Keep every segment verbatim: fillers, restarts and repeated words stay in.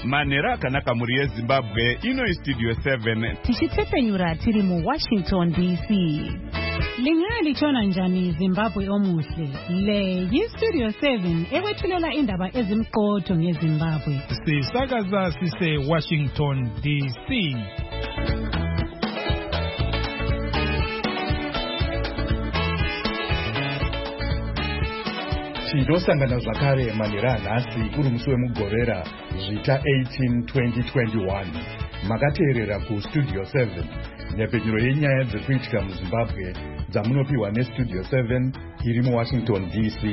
Manera kanaka muri Zimbabwe ino studio seven. Tichitsepenyura tiri mu Washington D C. Lingali chona njani Zimbabwe omuhle. Le yi studio seven ewethulela indaba ezimqotho ngeZimbabwe. Sisakaza sise Washington D C. Chindosangana zvakare Manera nhasi uri musi wemugorera zvita eighteen twenty twenty-one. Makateerera ku studio seven. Nyapenyuro yenyaya dzekuitika muZimbabwe dzamunopiwa nestudio seven iri muWashington D C.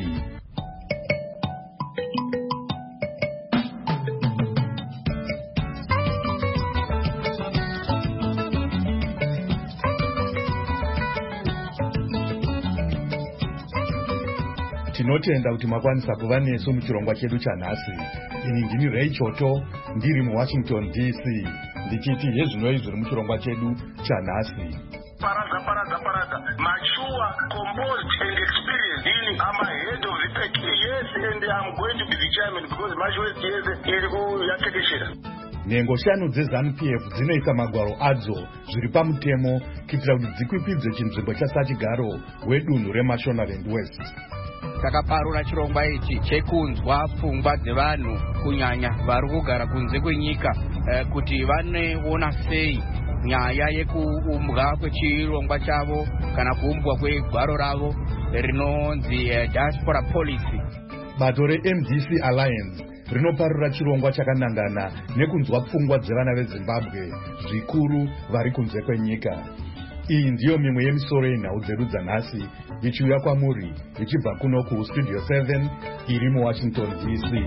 Tinotenda kuti makwanisa kuva nesu muchirongwa chedu chanhasi. Ini ndini Ray Choto ndiri muWashington D C ndichiti hezvinoi zviri muchirongwa chedu chanhasi. Parada, parada, parada. Mature, composed and experienced. In, I'm a head of the pack. Yes, and I'm going to be the chairman because my West is iri Nhengo shanu dzeZANU P F dzinoisa magwaro adzo zviri pamutemo kuitira kuti dzikwikwidzwe chinzvimbo chasachigaro wedunhu reMashonaland West. Takaparura chirongwa ichi chekunzwa pfungwa dzevanhu kunyanya vari kugara kunze kwenyika eh, kuti vaneona sei nyaya yekuumbwa kwechirongwa chavo kana kuumbwa kwegwaro ravo rinonzi eh, diaspora policy. Bato re-M D C Alliance rinoparura chirongwa chakanangana nekunzwa pfungwa dzevana veZimbabwe zvikuru vari kunze kwenyika. Iyi ndiyo mimwe yemisoro yenhau dzedu dzanhasi ichiuya kwamuri ichibva kuno ku studio seven iri muWashington D C.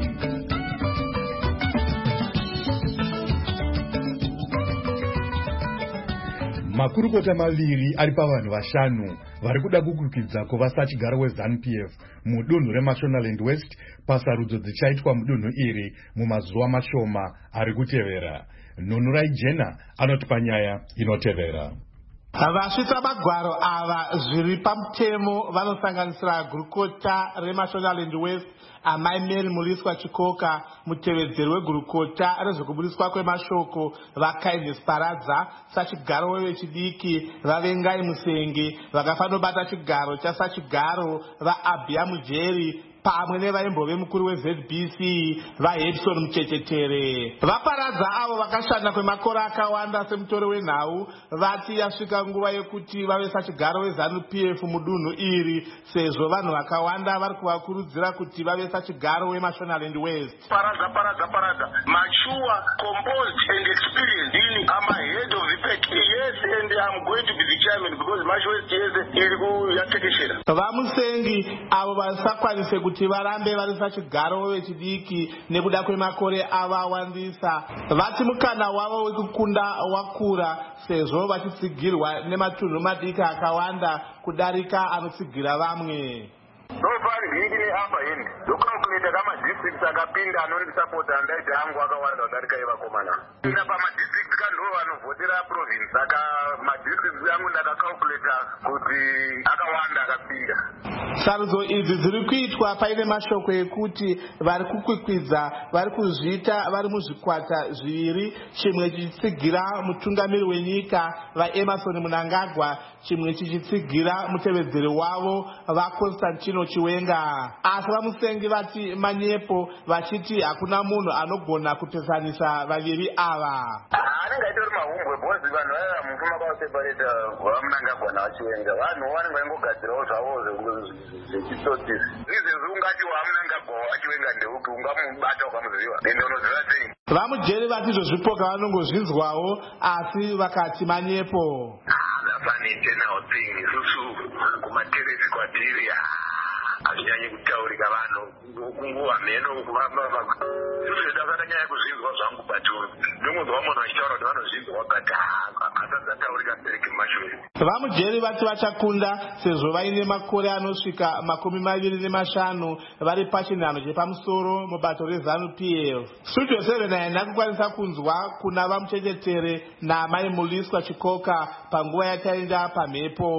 Makurukota maviri ari pavanhu vashanu vari kuda kukwikwidzwa kuva sachigaro weZANU P F mudunhu reMashonaland West pasarudzo dzichaitwa mudunhu iri mumazuva mashoma ari kutevera. Nunurai Jena anotipa nyaya inotevera. Vasvitsa magwaro ava zviri pamutemo vanosanganisira gurukota reMashonaland West amai Mary Muliswa Chikoka, mutevedzeri wegurukota rezvekubudiswa kwemashoko vaKindness Paradza, sachigaro wevechidiki vaVengai Musenge, vakafanobata chigaro chasachigaro vaAbhia Mujeri pamwe nevaimbove mukuru weZ B C vaHedson Muchechetere. Vaparadza avo vakashanda kwemakore akawanda semutori wenhau vati yasvika nguva yekuti vave sachigaro weZANU P F mudunhu iri sezvo vanhu vakawanda vari kuvakurudzira kuti vave sachigaro weMashonaland West. Paradza, paradza, paradza. Mature, composed and experienced. In, I'm a head of the pack. Yes, and I'm going to be the chairman because my West is iri kuyatekeshera. Vamusengi avo vasakwanise kuti varambe vari sachigaro wechidiki nekuda kwemakore avawandisa vati mukana wavo wekukunda wakura sezvo vachitsigirwa nematunhu madiki akawanda kudarika anotsigira vamwe. Nofari vhiki neapa end ndokalkuleta kamadistrict akapinda anondisapota andaiti hangu akawanda kudarika ivakomana ina pamadistrict kandoo vanovhotera province saka madistrict angu ndakakalkuleta kuti akawanda akapinda. Sarudzo idzi dziri kuitwa paine mashoko ekuti vari kukwikwidza vari kuzviita vari muzvikwata zviviri, chimwe chichitsigira mutungamiri wenyika vaEmerson Mnangagwa, chimwe chichitsigira mutevedzeri wavo vaConstantino Chiwenga. Asi vamusengi vati manyepo vachiti hakuna munhu anogona kutesanisa vaviri ava. Anenge aitori mahumbwe bhozi vanhu vaiva mufuma vakaseparata vaMnangagwa naVachiwenga. Vanhu vanenge vaingogadzirawo zvavo zvechitsotisi. Izvezvi ungati waMnangagwa waVachiwenga ndeupi ungamubata ukamuziva ende unoziva sei? Vamujeri vati zvozvipoka vanongozvinzwawo asi vakati manyepo. Vafanite nawo thing isusu kumateresi kwatiri azvinyanyi kutaurika vanhu kunguva mheno kuvamba isusu ndakada nyaya kuzvinzwa zvangu batu ndomunzwa munhu achitaura kuti vanozvinzwa but asati ataurika mbereki mashore. Vamujeri vati vachakunda sezvo vaine makore anosvika makumi maviri nemashanu vari pachinhano chepamusoro mubato reZANU P F. Studio seven haina kukwanisa kunzwa kuna vamuchechetere naamai Muliswa Chikoka panguva yataenda pamhepo.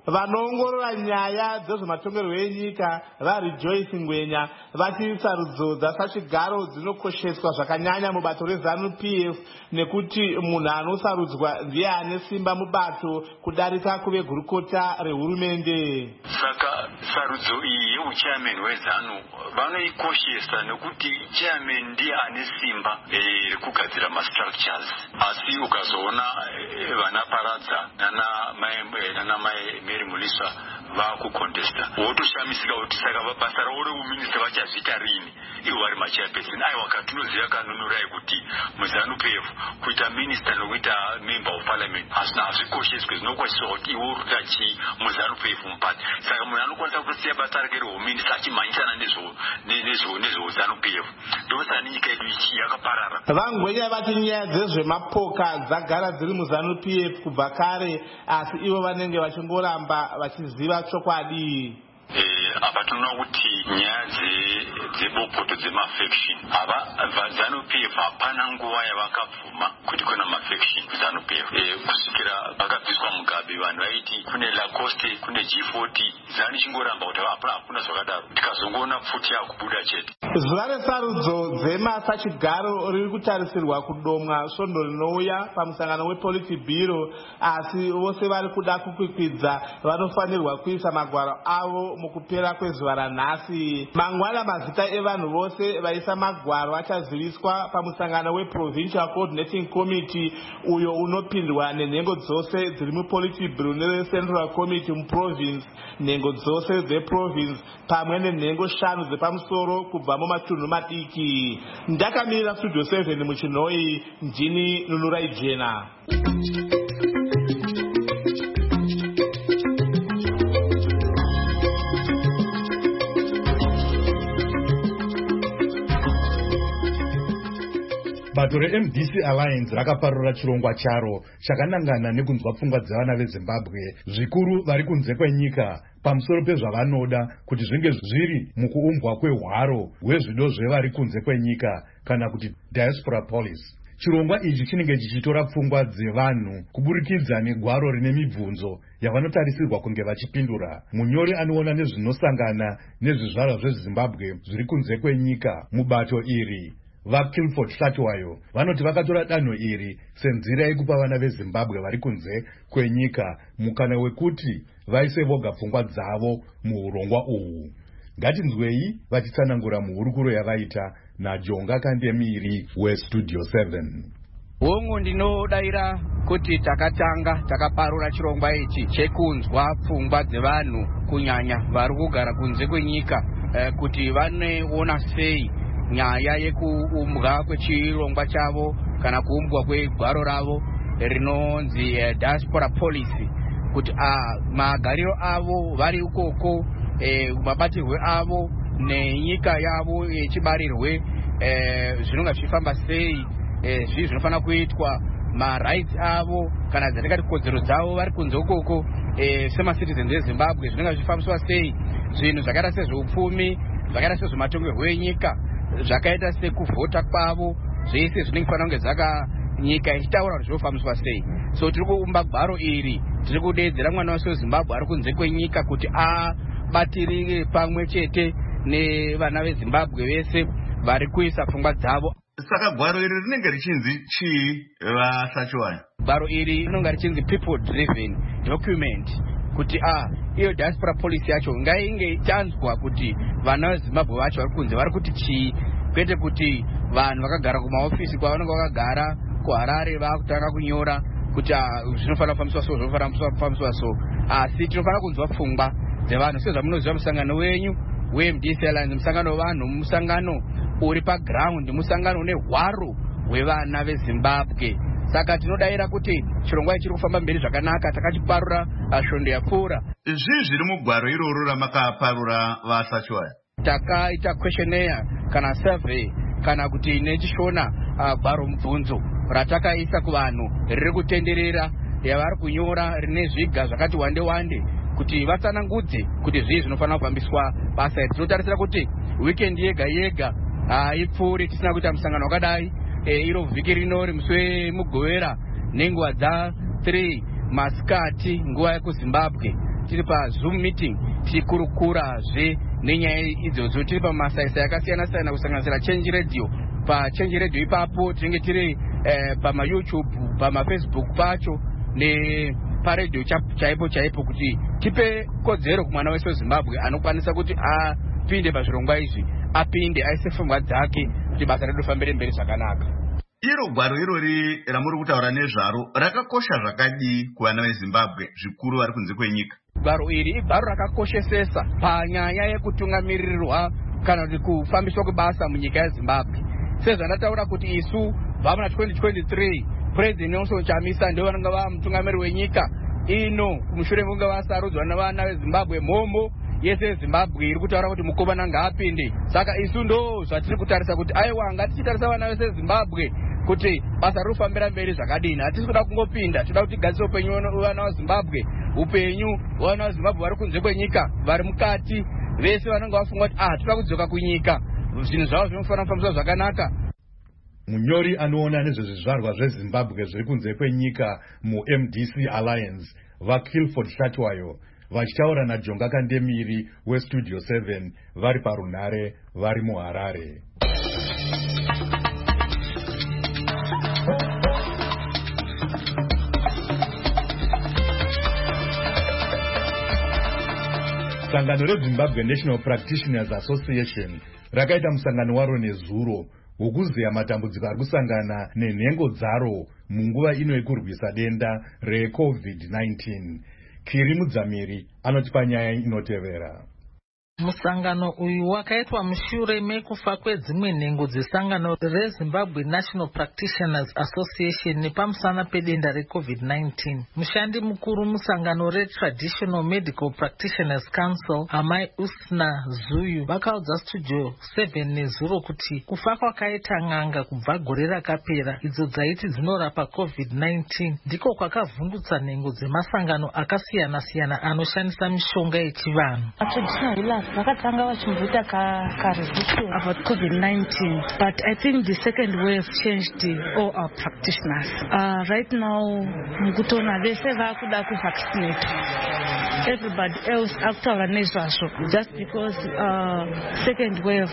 vanoongorora nyaya dzezvematongerwo enyika vaRejoice Ngwenya vati sarudzo dzasachigaro dzinokosheswa zvakanyanya mubato reZANU-P F nekuti munhu anosarudzwa ndiye ane simba mubato kudarika kuve gurukota rehurumende. Saka sarudzo iyi yeuchairman weZANU vanoikoshesa nekuti chairman ndiye ane simba rekugadzira mastructures, asi ukazoona vana Paradza nana nana Mary Mulisa vakucontesta wotoshamisika kuti saka basa ravo reuminista vachazvita rini ivo vari machairperson. Aiwa katinoziva kanonorai kuti muZANU-P F kuita minista nokuita member of parliament hazvina hazvikosheswe, zvinokosheswa kuti iwo urikuita chii muZANU-P F mupati. Saka munhu anokwanisa kutosiya basa rake reuminista achimhanyisana nezveZANU-P F. Ndosaka nyika yedu ichi yakaparara. VaNgwenya vati nyaya dzezvemapoka dzagara dziri muZANU-P F kubva kare, asi ivo vanenge vachingoramba vachiziva chokwadi. Apa tinoona kuti nyaya dzebopoto dzemafaction ava vaZANU-P F hapana nguva yavakabvuma kuti kuna mafaction kuZANU-P F. Kusvikira vakabviswa Mugabe vanhu vaiti kune Lacoste kune G forty, ZANU chingoramba kuti hakuna zvakadaro, tikazongoona pfuti yakubuda chete. Zuva resarudzo dzemasachigaro riri kutarisirwa kudomwa svondo rinouya pamusangano wePolitburo, asi vose vari kuda kukwikwidza vanofanirwa kuisa magwaro avo mukupera kwezuva ranhasi. Mangwana mazita evanhu vose vaisa magwaro achaziviswa pamusangano weProvincial Coordinating Committee uyo unopindwa nenhengo dzose dziri muPolitburo neCentral Committee muprovince, nhengo dzose dzeprovince pamwe nenhengo shanu dzepamusoro kubva mumatunhu madiki. Ndakamirira Studio seven muchinhoi, ndini Nunurai Jena. Bato reM D C Alliance rakaparura chirongwa charo chakanangana nekunzwa pfungwa dzevana veZimbabwe zvikuru vari kunze kwenyika pamusoro pezvavanoda kuti zvinge zviri mukuumbwa kwehwaro hwezvido zvevari kunze kwenyika kana kuti diaspora policy. Chirongwa ichi chinenge chichitora pfungwa dzevanhu kuburikidza negwaro rine mibvunzo yavanotarisirwa kunge vachipindura. Munyori anoona nezvinosangana nezvizvarwa zveZimbabwe zviri kunze kwenyika mubato iri. VaKilford Hlatwayo vanoti vakatora danho iri senzira yekupa vana veZimbabwe vari kunze kwenyika mukana wekuti vaise voga pfungwa dzavo muurongwa uhu. Ngatinzwei vachitsanangura muhurukuro yavaita naJonga Kandemiri weStudio seven. Hongu ndinodaira kuti takatanga takaparura chirongwa ichi chekunzwa pfungwa dzevanhu kunyanya vari kugara kunze kwenyika eh, kuti vaneona sei nyaya yekuumbwa kwechirongwa chavo kana kuumbwa kwegwaro ravo rinonzi eh, diaspora policy, kuti ah, magariro avo vari ukoko, eh, mabatirwe avo nenyika yavo yechibarirwe eh, zvinonga zvichifamba sei, eh, zvii zvinofanira kuitwa, marights avo kana dzatingati kodzero dzavo vari kunze ukoko eh, semacitizens eZimbabwe zvinonga zvichifambiswa sei, zvinhu zvakaita sezveupfumi, zvakaita sezvematongerwo enyika, zvakaita sekuvhota kwavo, zvese zvinenge fanira kunge zvaka nyika ichitaura kuti zvinofambiswa sei. So tiri kuumba gwaro iri, tiri kudedzera mwana wese weZimbabwe ari kunze kwenyika kuti abatirire pamwe chete nevana veZimbabwe vese vari kuisa pfungwa dzavo. Saka gwaro iri rinenge richinzi chii vaShachwaya? Gwaro iri rinonga richinzi people driven document, kuti ah iyo diaspora policy yacho ngainge ichanzwa kuti vana veZimbabwe vacho vari kunze vari kuti chii, kwete kuti vanhu vakagara kumaofisi kwavanenge vakagara kuHarare vakutanga kunyora kuti zvinofanira kufambiswa so zvinofanira kufambiswa so, asi tinofanira kunzwa pfungwa dzevanhu sezvamunoziva musangano wenyu weM D C Alliance, musangano wevanhu, musangano uri paground, musangano une hwaro hwevana veZimbabwe. Saka tinodaira kuti chirongwa chiri kufamba mberi zvakanaka, takachiparura svondo yapfuura. Zvii zviri mugwaro iroro ramakaparura vaShachwaya? Takaita questionnaire kana survey kana kuti nechishona uh, gwaro mubvunzo ratakaisa kuvanhu riri kutenderera yavari kunyora rine zviga zvakati wande wande kuti vatsanangudze kuti zvii zvinofanira kufambiswa basa iri. Tinotarisira kuti weekend yega yega haipfuuri tisina kuita musangano wakadai. E, iro vhiki rino musi wemugovera nenguva dza three masikati nguva yekuZimbabwe tiri paZoom meeting tichikurukurazve nenyaya idzodzo, tiri pamasaisa akasiyana siyana kusanganisira Change Radio. Pa Change Radio ipapo tinenge tiri eh, pama YouTube, pama Facebook pacho ne paredio chaipo chaipo kuti tipe kodzero kumwana wese weZimbabwe anokwanisa kuti apinde pazvirongwa izvi, apinde aise pfungwa dzake kuti basa redu fambire mberi zvakanaka. Iro gwaro irori ramuri kutaura nezvaro rakakosha zvakadii kuvana veZimbabwe zvikuru vari kunze kwenyika? Gwaro iri igwaro rakakoshesesa panyaya yekutungamirirwa kana kuti kufambiswa kwebasa munyika yeZimbabwe. Sezvandataura kuti isu vamuna twenty twenty-three President Nelson Chamisa ndiwo vanenge vava mutungamiri wenyika ino, kumushure kunge vasarudzwa navana veZimbabwe. Mhomho yese yeZimbabwe iri kutaura kuti Mukobana ngaapinde. Saka isu ndo zvatiri kutarisa kuti aiwa ngatichitarisa vana vese veZimbabwe kuti basa riri kufambira mberi zvakadini. Hatisi kuda kungopinda, tinoda kuti tigadzise upenyu vana veZimbabwe, upenyu vana veZimbabwe vari kunze kwenyika, vari mukati, vese vanenge vafunga kuti ah toda kudzoka kunyika, zvinhu zvavo zvinofanira kufambiswa zvakanaka. Munyori anoona nezvezvizvarwa zveZimbabwe zviri kunze kwenyika muM D C Alliance, vaKilford Shatwayo, vachitaura naJonga Kandemiri weStudio seven vari parunhare vari muHarare. Sangano reZimbabwe National Practitioners Association rakaita musangano waro nezuro wokuziya matambudziko ari kusangana nenhengo dzaro munguva ino yekurwisa denda reCovid nineteen. Kiri Mudzamiri anotipa nyaya inotevera. Musangano uyu wakaitwa mushure mekufa kwedzimwe nhengo dzesangano reZimbabwe National Practitioners Association nepamusana pedenda reCovid nineteen. Mushandi mukuru musangano reTraditional Medical Practitioners Council, Amai Usna Zuyu, vakaudza Studio seven nezuro kuti kufa kwakaita n'anga kubva gore rakapera idzo dzaiti dzinorapa COVID nineteen ndiko kwakavhundutsa nhengo dzemasangano akasiyana siyana anoshandisa mishonga yechivanhu. vakatanga vachimboita ka-resistance about COVID nineteen, but I think the second wave changed all our practitioners. Uh, right now, mukutona vese vakuda kuvaccinate. Everybody else akutaura nezvazvo just because uh, second wave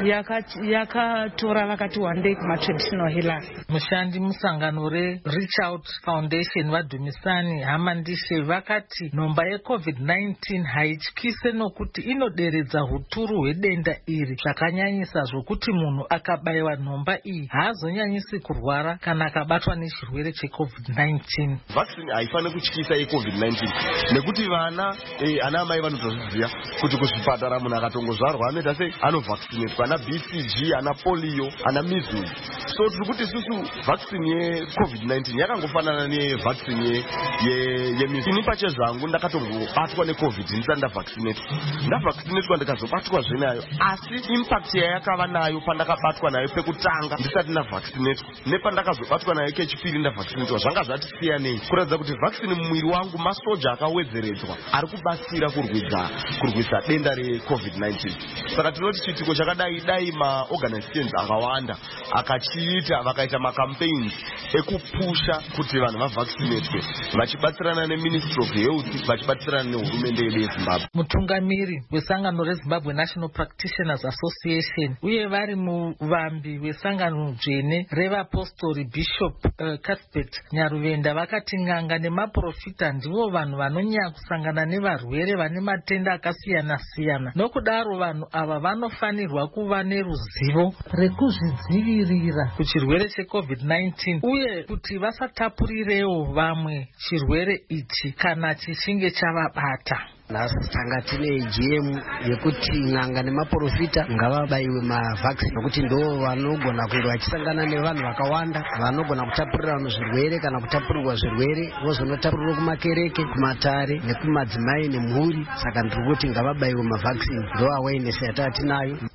yakatora vakati wandei kuma-traditional healers. Mushandi musangano reReach Out Foundation vaDhumisani Hamandishe vakati nhomba yeCovid nineteen haityise nokuti inoderedza huturu hwedenda iri zvakanyanyisa zvokuti munhu akabayiwa nhomba iyi haazonyanyisi kurwara kana akabatwa nechirwere cheCovid nineteen. Vaccine haifani kutyisa yeCovid nineteen nekuti vana eh, ana amai vanotozviziva kuti kuzvipatara munhu akatongozvarwa anoita sei anovaccinatwa ana B C G, ana polio, ana measles. So tiri kuti isusu vaccine yeCovid nineteen yakangofanana nevaccine ye measles. Ini pachezvangu ndakatongobatwa neCovid ndisati ndavaccinate. Ndavaccinatwa ndikazobatwa zvenayo, asi impact yayakava nayo pandakabatwa nayo pekutanga ndisati ndavaccinate nepandakazobatwa nayo kechipiri ndavaccinatwa zvanga zvati siyanei, kuratidza kuti vaccine mumwiri wangu masoja akawedzeredzwa ari kubatsira kurwidza kurwisa denda reCovid nineteen. Saka tinoti chitiko chakadai dai maorganizations akawanda akachiita vakaita macampaigns ekupusha kuti vanhu vavaccinatwe vachibatsirana neMinistry of Health vachibatsirana nehurumende yedu yeZimbabwe. Mutungamiri wesangano reZimbabwe National Practitioners Association uye vari muvambi wesangano dzvene revapostori Bishop uh, Cuthbert Nyaruvenda vakati n'anga nemaprofita ndivo vanhu vanonyanya kusangana nevarwere vane matenda akasiyana siyana. Nokudaro vanhu ava vanofanirwa kuva neruzivo rekuzvidzivirira kuchirwere cheCovid nineteen uye kuti vasatapurirewo vamwe chirwere ichi kana chichinge chavabata. Nhasi tanga tine G M yekuti n'anga nemaprofita ngavabayiwe mavhaccine nokuti ndo vanogona kuenda vachisangana nevanhu vakawanda vanogona kutapurira vanhu zvirwere kana kutapurirwa zvirwere vozonotapurirwa kumakereke, kumatare nekumadzimai nemhuri. Saka ndiri kuti ngavabayiwe mavhaccine, ndo awareness yatava tinayo.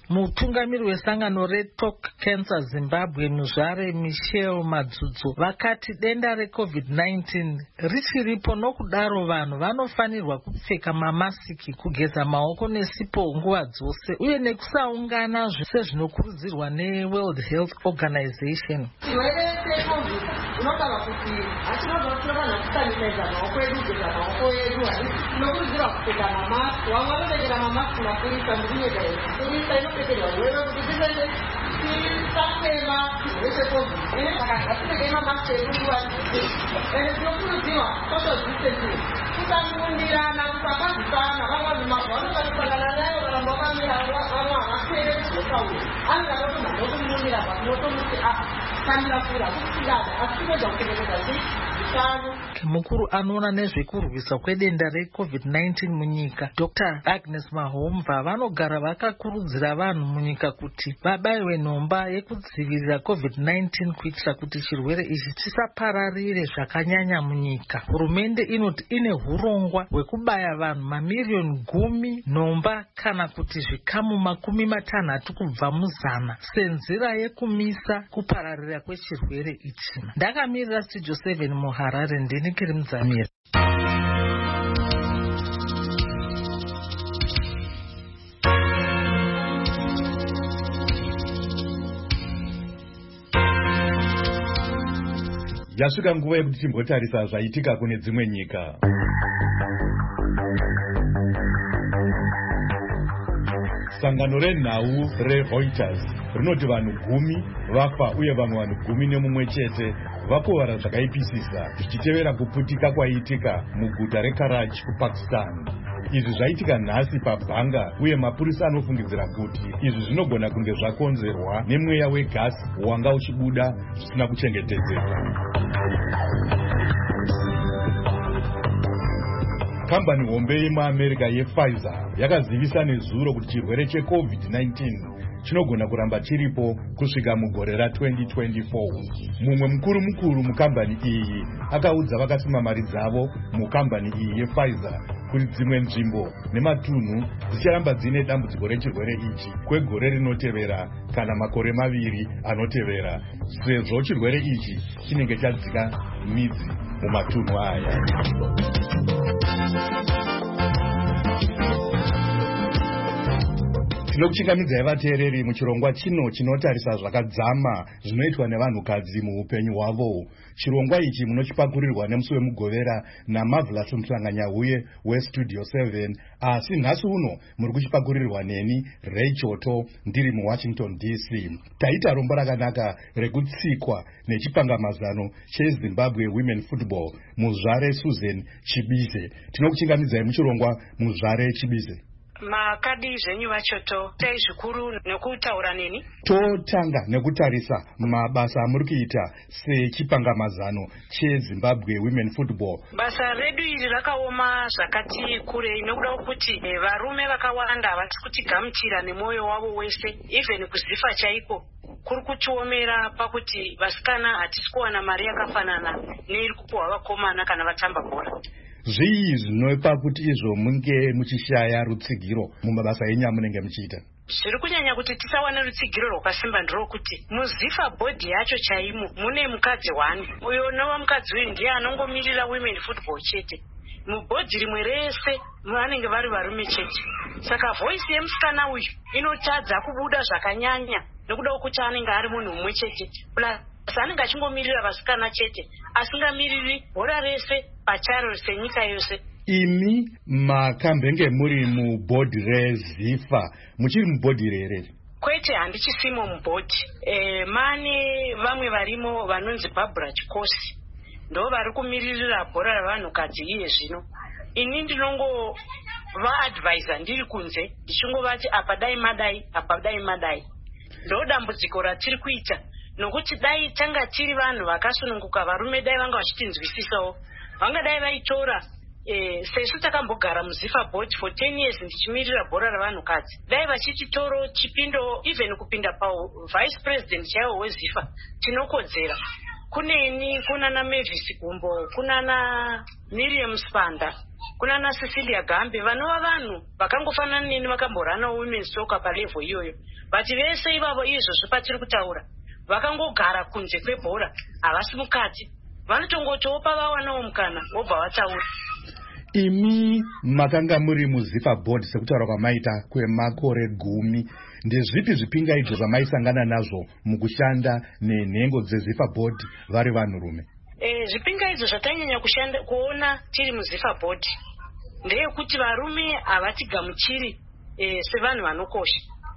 Mutungamiri wesangano reTalk Cancer Zimbabwe Muzvare Michelle Madzudzu vakati denda recovid nineteen richiripo, nokudaro vanhu vanofanirwa kupfeka mamasiki, kugeza maoko nesipo nguva dzose, uye nekusaungana sezvinokurudzirwa neWorld Health Organization. Unogara kuti hatinoda kutonana kusanitiza maoko edu, kugeza maoko edu, tinokurudzirwa kupfeka mamasiki. Vamwe vanopfekera mamasiki mapurisa mukunyika here. Purisa inopfekerwa wewe kuti tisende tisafema zvechecovid. Saka ngatipfekei mamasiki edu nguva dzose. Ende tinokurudzirwa social distancing, kusamundirana, kusapazisana. Vamwe vanoda kusangana nayo varamba vakamira, vamwe havapfere zvinokauya. Anogara kuti mhando kumumunira patinotomuti apa kamira kura kusikana asinoda kuchengetedza zvisano. Mukuru anoona nezvekurwisa kwedenda recovid nineteen munyika, Doctor Agnes Mahomva, vanogara vakakurudzira vanhu munyika kuti vabaiwe nhomba yekudzivirira covid nineteen kuitira kuti chirwere ichi chisapararire zvakanyanya munyika. Hurumende inoti ine hurongwa hwekubaya vanhu mamiliyoni gumi nhomba kana kuti zvikamu makumi matanhatu kubva muzana senzira yekumisa kupararira kwechirwere ichi. Ndakamirira Studio seven muHarare, ndini Kiri Mudzamira. Yasvika nguva yekuti timbotarisa zvaitika kune dzimwe nyika. Sangano renhau reReuters rinoti vanhu gumi vafa uye vamwe vanhu gumi nemumwe chete vakuvara zvakaipisisa zvichitevera kuputika kwaitika muguta reKarachi kuPakistan. Izvi zvaitika nhasi paBhanga, uye mapurisa anofungidzira kuti izvi zvinogona kunge zvakonzerwa nemweya wegasi wanga uchibuda zvisina kuchengetedzeka. Kambani hombe yemuAmerica yePfizer yakazivisa nezuro kuti chirwere checovid nineteen chinogona kuramba chiripo kusvika mugore ratwenty twenty-four. Mumwe mukuru mukuru mukambani iyi akaudza vakasima mari dzavo mukambani iyi yePfizer kuti dzimwe nzvimbo nematunhu dzicharamba dzine dambudziko rechirwere ichi kwegore rinotevera kana makore maviri anotevera, sezvo chirwere ichi chinenge chadzika midzi mumatunhu aya. Tinokuchingamidzai vateereri muchirongwa chino chinotarisa zvakadzama zvinoitwa nevanhukadzi muupenyu hwavo. Chirongwa ichi munochipakurirwa nemusi wemugovera naMarvelous Mhlanganyauye weStudio seven, asi nhasi uno muri kuchipakurirwa neni Ray Choto ndiri muWashington D C. Taita rombo rakanaka rekutsikwa nechipangamazano cheZimbabwe Women Football Muzvare Susan Chibize. Tinokuchingamidzai muchirongwa Muzvare Chibize. Makadi zvenyu vachoto tai zvikuru nekutaura neni. Totanga nekutarisa mabasa amuri kuita sechipangamazano cheZimbabwe Women Football. Basa redu iri rakaoma zvakati kurei nokuda kuti varume vakawanda havasi kutigamuchira nemwoyo wavo wese, even kuzifa chaiko kuri kutiomera pakuti vasikana hatisi kuwana mari yakafanana neiri kupuhwa vakomana kana vatamba bhora. Zvii zvinopa kuti izvo munge muchishaya rutsigiro mumabasa enyu amunenge muchiita? Zviri kunyanya kuti tisawana rutsigiro rwakasimba ndrokuti muzifa bhodhi yacho chaimo mune mukadzi wani, uyo nova mukadzi uyu ndiye anongomirira women football chete. Mubhodhi rimwe rese vanenge vari varume chete, saka voice yemusikana uyu inotadza kubuda zvakanyanya nekuda kuti anenge ari munhu mumwe chete, plus anenge achingomirira vasikana chete, asingamiriri bhora rese pacharo senyika yose. Imi makambenge muri mubhodhi reZIFA, muchiri mubhodhi rere? Kwete, handichisimo mubhodhi. E, mane vamwe varimo vanonzi Barbara Chikosi, ndo vari kumiririra bhora ravanhukadzi iye zvino. Ini ndinongo vaadvisor ndiri kunze ndichingovati apa dai madai apa dai madai. Ndo dambudziko ratiri kuita, nokuti dai tanga tiri vanhu vakasununguka, varume dai vanga vachitinzwisisawo, vangadai vaitora eh sesu takambogara muZIFA board for ten years ndichimirira bhora ravanhukadzi, dai vachititoro chipindo even kupinda pa vice president chaiwo weZIFA tinokodzera. Kuneni kunana Mavis Gumbo, kunana Miriam Spanda, kuna na Cecilia Gambe vanova vanhu vakangofanana neni vakamborana women's soccer palevel iyoyo, but vese ivavo izvozvo patiri kutaura vakangogara kunze kwebhora, havasi mukati, vanotongotopa vawanawo mukana vobva vataura. Imi makanga muri muZIFA board sekutaura kwamaita kwemakore gumi, ndezvipi zvipingaidzo zvamaisangana nazvo mukushanda nenhengo dzeZIFA board vari vanhurume? Eh, zvipingaidzo zvatanyanya kushanda kuona tiri muZIFA board ndeyekuti varume havatigamuchiri eh, sevanhu vanokosha,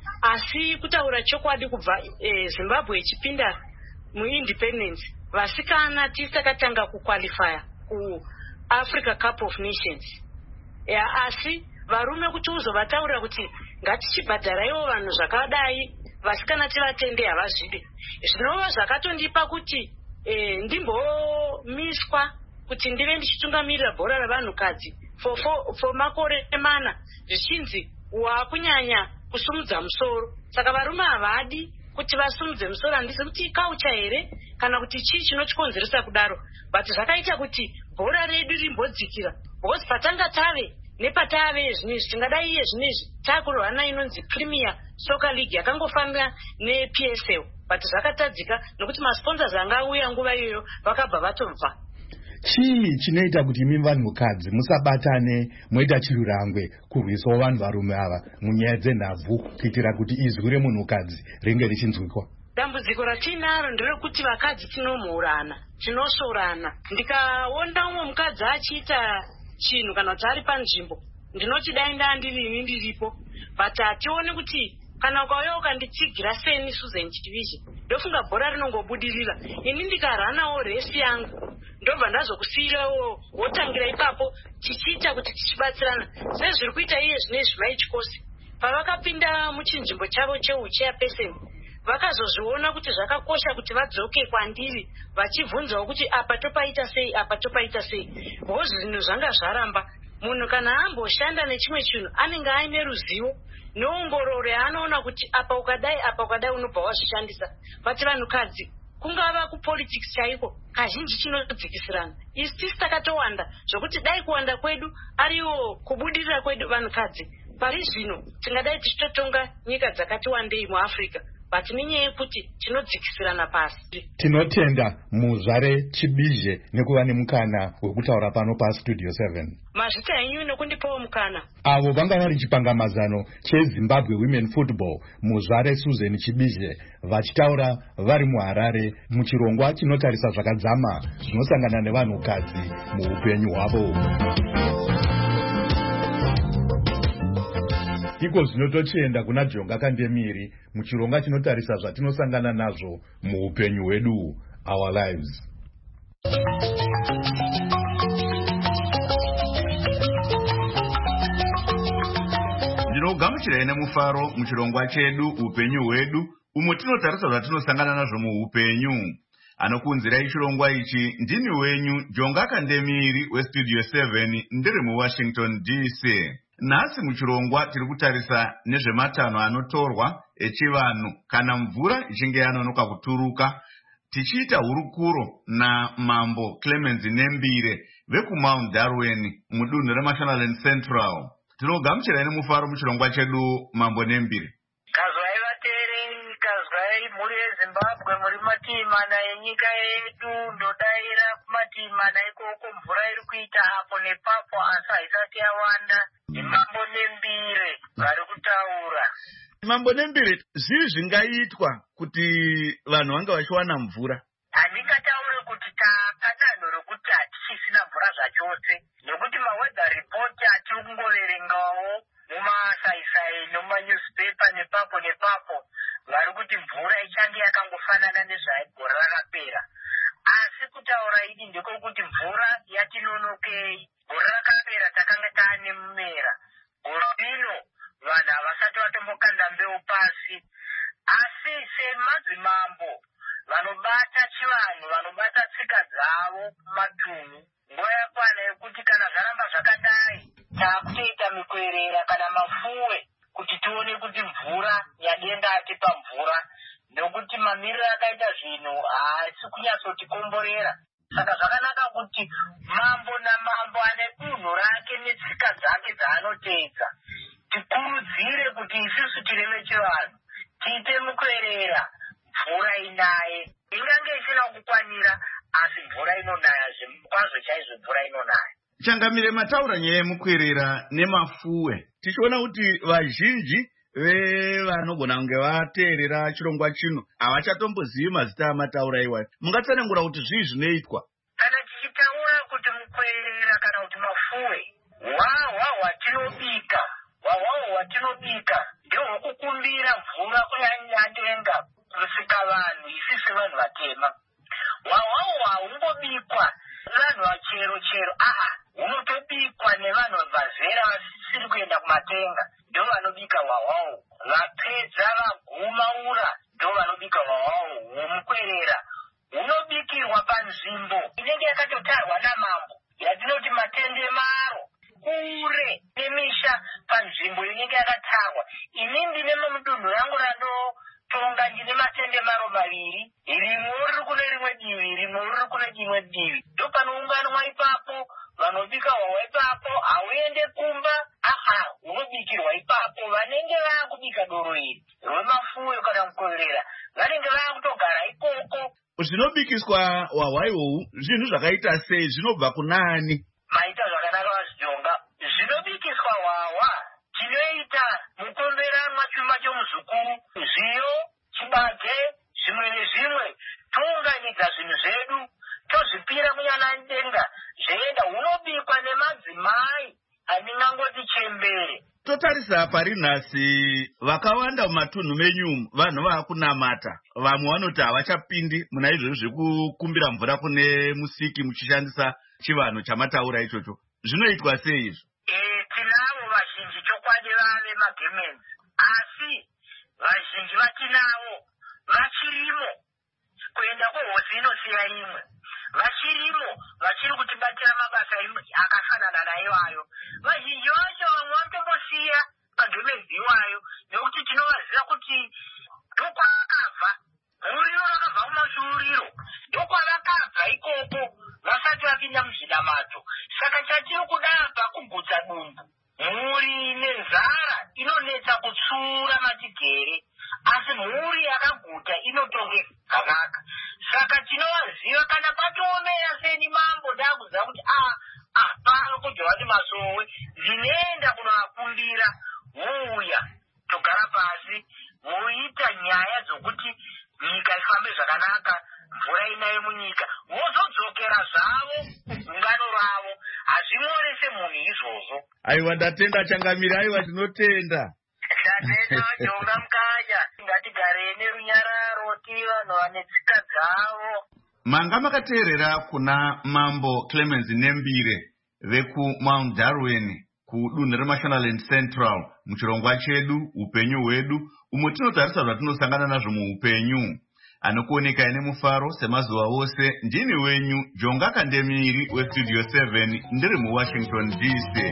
asi kutaura chokwadi kubva eh, Zimbabwe ichipinda muindependence, vasikana tisakatanga kuqualifya ku Africa Cup of Nations. Ya, asi varume kuti uzovataura kuti ngatichibhadharaiwo vanhu zvakadai, vasikana tivatende havazvide. Zvinova zvakatondipa kuti eh, ndimbomiswa kuti ndive ndichitungamirira bhora ravanhukadzi for, for, for makore mana zvichinzi wakunyanya kusumudza musoro. Saka varume havadi kuti vasumudze musoro, handisi kuti ikaucha here kana kuti chii chinochikonzeresa kudaro, but zvakaita kuti bhora redu rimbodzikira, because patanga tave nepatave zvinezvi tingadai iye zvinezvi takurwana inonzi Premier Soccer League yakangofanira neP S L, but zvakatadzika nokuti masponsors anga auya nguva iyoyo vakabva vatobva. Chii chinoita kuti imi vanhukadzi musabatane moita chirurangwe kurwisawo vanhu varume ava munyaya dzenhabvu kuitira kuti izwi remunhukadzi ringe richinzwikwa? Dambudziko ratinaro nderekuti vakadzi tinomhurana, tinosvorana. Ndikaona umwe mukadzi achiita chinhu kana kuti ari panzvimbo, ndinoti dai ndandiri ndiripo, but hationi kuti kana ukauya ukanditsigira seni Susan Chitivishi ndofunga bhora rinongobudirira. Ini ndikaranawo resi yangu ndobva ndazokusiyirawo wotangira ipapo tichiita kuti tichibatsirana sezviri kuita iye zvinezvi maichikosi. Pavakapinda muchinzvimbo chavo cheuchairperson vakazozviona kuti zvakakosha kuti vadzoke kwandiri vachibvunzawo kuti apa topaita sei, apa topaita sei, because zvinhu zvanga zvaramba. Munhu kana amboshanda nechimwe chinhu anenge aine ruzivo neongororo yaanoona kuti apa ukadai apa ukadai unobva wazvishandisa. But vanhukadzi kungava kupolitics chaiko kazhinji chinodzikisirana. Isi tisi takatowanda zvokuti dai kuwanda kwedu ariwo kubudirira kwedu vanhukadzi pari zvino tingadai tichitotonga nyika dzakati wandei muAfrica, but nenyaya yekuti tinodzikisirana pasi. Tinotenda muzvare Chibizhe nekuva nemukana wekutaura pano paStudio seven. Mazvita enyu nekundipawo mukana. Avo vanga vari chipangamazano cheZimbabwe Women Football, muzvare Susan Chibizhe vachitaura vari muHarare muchirongwa chinotarisa zvakadzama zvinosangana nevanhukadzi muupenyu hwavo. Iko zvinotochienda kuna Jonga Kandemiri muchirongwa chinotarisa zvatinosangana nazvo muupenyu hwedu, our lives. Ndinogamuchira ine mufaro muchirongwa chedu upenyu hwedu, umo tinotarisa zvatinosangana nazvo muupenyu. Anokunzirai chirongwa ichi ndini wenyu Jonga Kandemiri weStudio seven ndiri muWashington D C. Nhasi muchirongwa tiri kutarisa nezvematanho anotorwa echivanhu kana mvura ichinge yanonoka kuturuka, tichiita hurukuro naMambo Clemens Nembire vekuMount Darwin mudunhu reMashonaland Central. Tinogamuchira ine mufaro muchirongwa chedu Mambo Nembire. Kazwai vateereri, kazwai mhuri yeZimbabwe, muri matimana enyika yedu, ndodaira kumatimana ikoko mvura iri kuita apo nepapo asi haisati yawanda. Mambo Nembire vari kutaura. Mambo Nembire, zvii zvingaitwa kuti vanhu vange vachiwana mvura? Handingataure kuti tapadanho rokuti hatichisina mvura zvachose, nekuti maweather report atiri kungoverengawo mumasaisai nomanyuzipepa nepapo nepapo vari kuti mvura ichange yakangofanana nezvaigore rakapera. Asi kutaura idi ndekokuti mvura yatinonokei. Gore rakapera takanga taane mumera, gore rino vanhu havasati vatombokanda mbeu pasi. Asi semadzimambo vanobata chivanhu, vanobata tsika dzavo mumatunhu, nguva yakwana yekuti kana zvaramba zvakadai taakutoita mikwerera kana mafuwe kuti tione kuti mvura yadenga atipa mvura, nekuti mamiriro akaita zvinhu haasi kunyatsotikomborera. saka zvakanaka kuti mambo namambo ane dunhu rake netsika dzake dzaanoteedza tikurudzire kuti isusu tiri vechivanhu tiite mukwerera mvura inaye ingange isina kukwanira asi mvura inonaya kwazvo chaizvo mvura inonaya. Changamire mataura nyaya yemukwerera nemafuwe tichiona kuti vazhinji vevanogona kunge vateerera chirongwa chino havachatombozivi mazita amataura iwayo. Mungatsanangura kuti zvii zvinoitwa? Kana tichitaura kuti mukwerera kana kuti mafuwe hwahwa hwatinobika hwahwaho hwatinobika ndehwokukumbira mvura kunyanyadenga kusika vanhu isisi vanhu vatema. Hwahwaho hwaungobikwa vanhu vachero chero aha hunotobikwa nevanhu vazera vasisiri kuenda kumatenga ndo vanobika hwahwaho. Vapedza vagumaura ndo vanobika hwahwaho hwomukwerera. Hunobikirwa panzvimbo inenge yakatotarwa namambo yatinoti matende maro kure nemisha panzvimbo inenge yakatarwa. Ini ndine mudunhu rangu randotonga ndine matende maro maviri, rimwe riri kune rimwe divi rimwe riri kune rimwe divi. Ndo panounganwa ipapo vanobika hwahwa ipapo hauende kumba aha hunobikirwa ipapo. Vanenge vaakubika doro iri rwemafuwe kana mukwerera vanenge vaakutogara ikoko. Zvinobikiswa hwahwa ihwohwu zvinhu zvakaita sei? Zvinobva kunani? Maita zvakanaka vazvijonga. Zvinobikiswa hwahwa tinoita mukomberanwa chuma chomuzukuru, zviyo, chibage, zvimwe nezvimwe. Tounganidza zvinhu zvedu tozvipira munyanadenga zvoenda. Hunobikwa nemadzimai aningangoti chembere. Totarisa pari nhasi vakawanda mumatunhu menyumu vanhu vaakunamata. Vamwe vanoti havachapindi muna izvozvo zvekukumbira mvura kune musiki muchishandisa chivanhu chamataura ichocho. Zvinoitwa sei izvo? E, tinavo vazhinji chokwadi vave magemenzi asi vazhinji vatinavo vachirimo. Kuenda kuhosi inosiya imwe. Vachirimo vachiri kutibatira mabasa akafanana naiwayo. Vazhinji vacho vamwe vanotombosiya magemenzi iwayo nekuti tinovaziva kuti ndokwavakabva. Muriro vakabva kumashuuriro ndokwavakabva ikoko vasati vapinda muzvinamato. Saka chatiri kudabva kugutsa dumbu mhuri nenzara inonetsa kutsura matigere asi mhuri yakaguta inotonge zvakanaka. Saka tinovaziva kana patoomera seni mambo ndakuziva kuti ah ah pano kujovati masowe zvinoenda kunovakumbira muuya togara pasi muita nyaya dzokuti nyika ifambe zvakanaka mvura inaye munyika vozodzokera zvavo ungano ravo. Hazvimorese munhu izvozvo. Aiwa ndatenda Changamire, aiwa tinotenda. Ndatenda vajonga mukanya. Ngatigarei nerunyararo tii vanhu vane tsika dzavo. Manga makateerera kuna Mambo Clemens Nembire vekumount Darwin kudunhu reMashonaland Central muchirongwa chedu upenyu hwedu umwe tinotarisa zvatinosangana nazvo muupenyu. Anokuoneka ine mufaro semazuva ose ndini wenyu Jonga Kandemiri weStudio seven ndiri muWashington D C.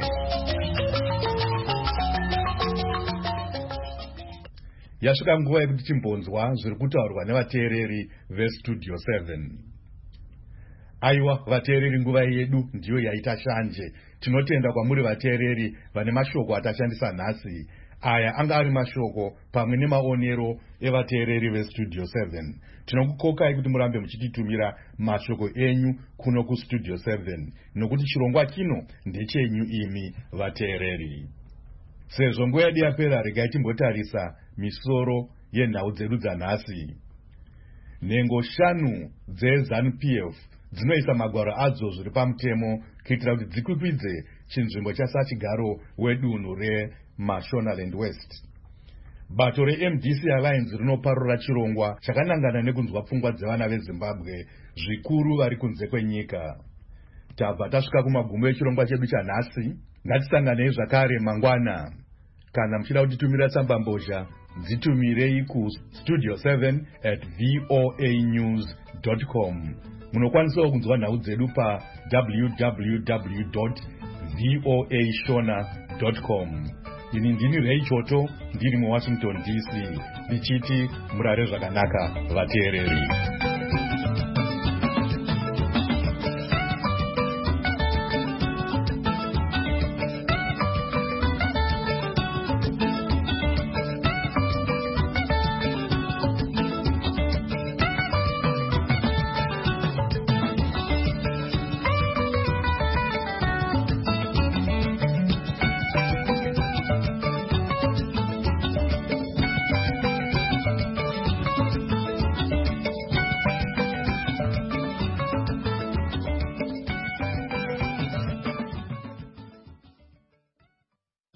Yasvika nguva yekuti timbonzwa zviri kutaurwa nevateereri veStudio seven. Aiwa vateereri, nguva yedu ndiyo yaita shanje. Tinotenda kwamuri vateereri vane mashoko atashandisa nhasi. Aya anga ari mashoko pamwe nemaonero evateereri veStudio seven. Tinokukokai kuti murambe muchititumira mashoko enyu kuno kuStudio seven nokuti chirongwa kino ndechenyu imi vateereri. Sezvo nguva yedu yapera, regai timbotarisa misoro yenhau dzedu dzanhasi. Nhengo shanu dzeZANU P F dzinoisa magwaro adzo zviri pamutemo kuitira kuti dzikwikwidze chinzvimbo chasachigaro wedunhu reMashonaland West. Bato reM D C Alliance rinoparura chirongwa chakanangana nekunzwa pfungwa dzevana veZimbabwe zvikuru vari kunze kwenyika. Tabva tasvika kumagumo echirongwa chedu chanhasi. Ngatisanganei zvakare mangwana. Kana muchida kutitumira tsamba mbozha, dzitumirei ku studio seven at voanews dot com. Munokwanisawo kunzwa nhau dzedu pa w w w dot voa shona dot com. Ini ndini Ray Choto, ndiri muWashington D C, ndichiti murare zvakanaka vateereri.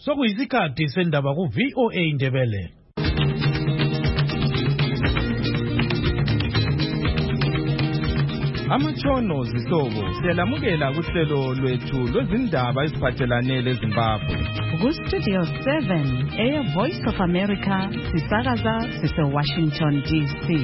sokuyisikhathi sendaba ku V O A Ndebele. Amatshono zihlobo siyalamukela kuhlelo lwethu lwezindaba eziphathelane leZimbabwe. Ku Studio seven, Air Voice of America, sisakaza sise Washington D C.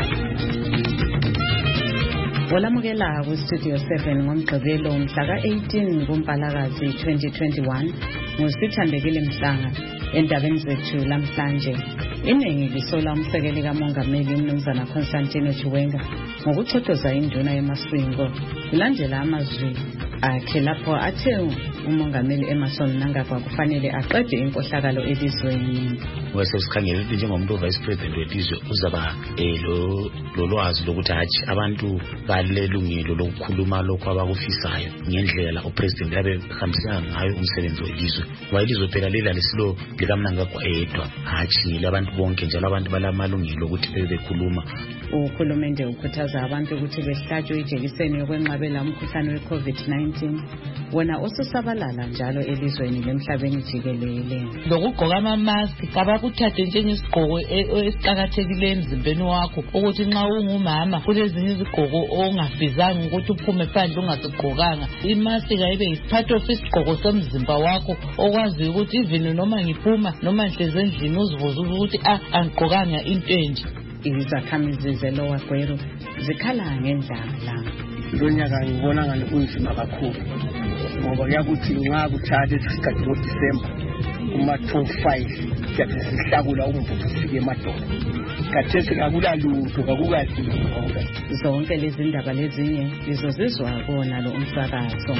Olamukela ku Studio seven ngomgqibelo mhla ka eighteen kuMpalakazi twenty twenty-one ngusithandekile Mhlanga. Endabeni zethu lamhlanje iningi lisola umsekeli kamongameli uMnumzana Constantine Chiwenga ngokuchothoza induna yemaswingo kulandela amazwi akhe lapho athe umongameli Emmerson Mnangagwa kufanele aqede inkohlakalo elizweni. Wesesikhangele njengomuntu vice president welizwe uzaba lo lolwazi lokuthi hathi abantu balelungelo lokukhuluma lokho abakufisayo ngendlela upresident yabe khambisana ngayo umsebenzi welizwe. Wayelizwe phela lela lesilo likaMnangagwa edwa hathi labantu bonke njalo abantu balamalungelo ukuthi bebekhuluma. Uhulumende ukhuthaza abantu ukuthi behlatshwe ijekiseni yokwenqabela umkhuhlane we-COVID nineteen wona osusabalala njalo elizweni lemhlabeni jikelele. Lokugqoka ama-mask abakuthathe njengesigqoko esiqakathekile emzimbeni wakho ukuthi nxa ungumama kulezinye izigqoko ongafizanga ukuthi uphume phandle ungazigqokanga. I-mask ayibe yisiphatho sesigqoko somzimba wakho okwazi ukuthi even noma ngiphuma noma ngihlezi endlini uzivuze ukuthi ah angigqokanga into enje. Izakhamizi zeLower Gweru zikhala ngendlala. Lonyaka ngibona ngani unzima kakhulu ngoba kuyakuthi nxa kuthathe isikhathi ngoDisemba kuma twenty-five yathi sihlakula umvuzo sike emadolo. Kathesi kakulalutho kakukathi zonke lezi ndaba lezinye lizozizwa kona lo umsakazo.